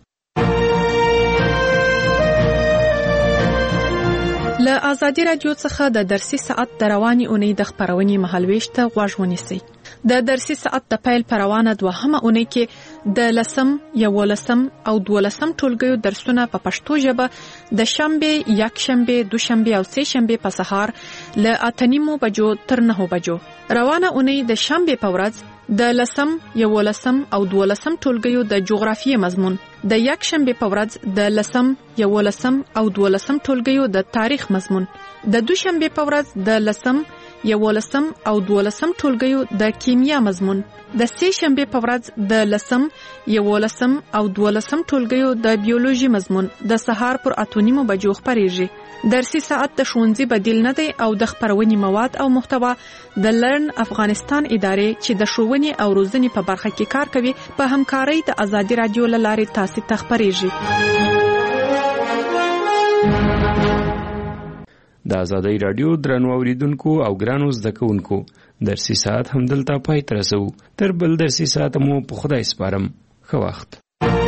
له ازادي رادیو څخه د درسي ساعت د رواني اونۍ د خبرونې مهالويش ته غوږ ونیسئ د درسي ساعت د پیل پروانه دوهمه اونۍ کې د لسم یولسم او دولسم ټولګیو درسونه په پښتو ژبه د شنبه یک شنبه دوشنبه او سه شنبه په سهار ل اتنیمو بجو تر نه بجو روانه اونۍ د شنبه په ورځ د لسم یولسم او دولسم ټولګیو د جغرافیې مضمون د یک شنبه په ورځ د لسم یولسم او دولسم ټولګیو د تاریخ مضمون د دوشنبه په ورځ د لسم یولسم او دولسم ټولګیو د کیمیا مضمون د سه شنبه په ورځ د لسم یولسم او دولسم ټولګیو د بیولوژي مضمون د سهار پر اتونیمو بجو خبرېږي درسي ساعت د ښوونځي بدیل نه دی او د خبرونې مواد او محتوا د لرن افغانستان ادارې چې د ښوونې او روزنې په برخه کې کار کوي په همکارۍ د ازادي رادیو له لارې تاسو ته خبرېږي د آزادۍ رادیو درنو اوریدونکو او ګرانو زده کوونکو درسي ساعت همدلته پای ته رسو. تر بل درسي ساعت مو په خدای سپارم. ښه وخت.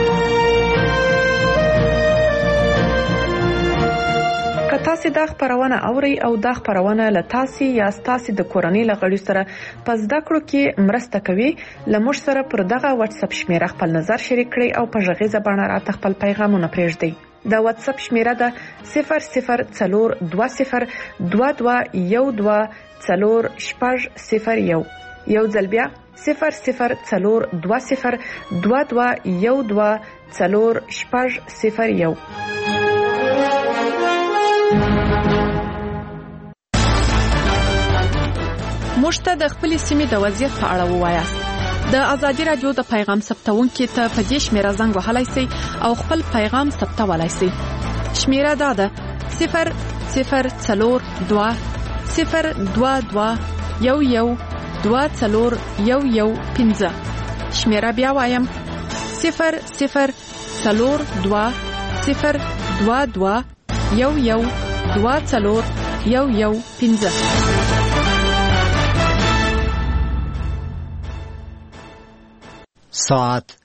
که تاسو دا خبرونه اورئ او دا خبرونه له تاسو یا تاسو د کورنۍ لغړي سره په زده کړو کې مرسته کوي، لمر سره پر دغه واتس اپ شمیره خپل نظر شریک کړئ او په ژغې زبانه راته خپل پیغامونه پرېږدئ. دا واتس اپ شمیره ده صفر صفر څلور دوه صفر دوه دوه یو دوه څلور شپږ صفر یو. یو ځل بیا صفر صفر څلور دوه صفر دوه دوه یو دوه څلور شپږ صفر یو. موږ ته د خپل سیمې د وضعیت په اړه ووایاست. د آزادي رادیو د پیغام ثبتونکو ته په دې شمیره زنګ وهلای شئ او خپل پیغام ثبتولای شئ. شمیره دا ده صفر صفر څلور دوه صفر دوه دوه یو یو دوه څلور یو یو پنځه. شمیره بیا وایم صفر صفر څلور دوه صفر دوه دوه یو یو دوه څلور یو یو پنځه. ساعت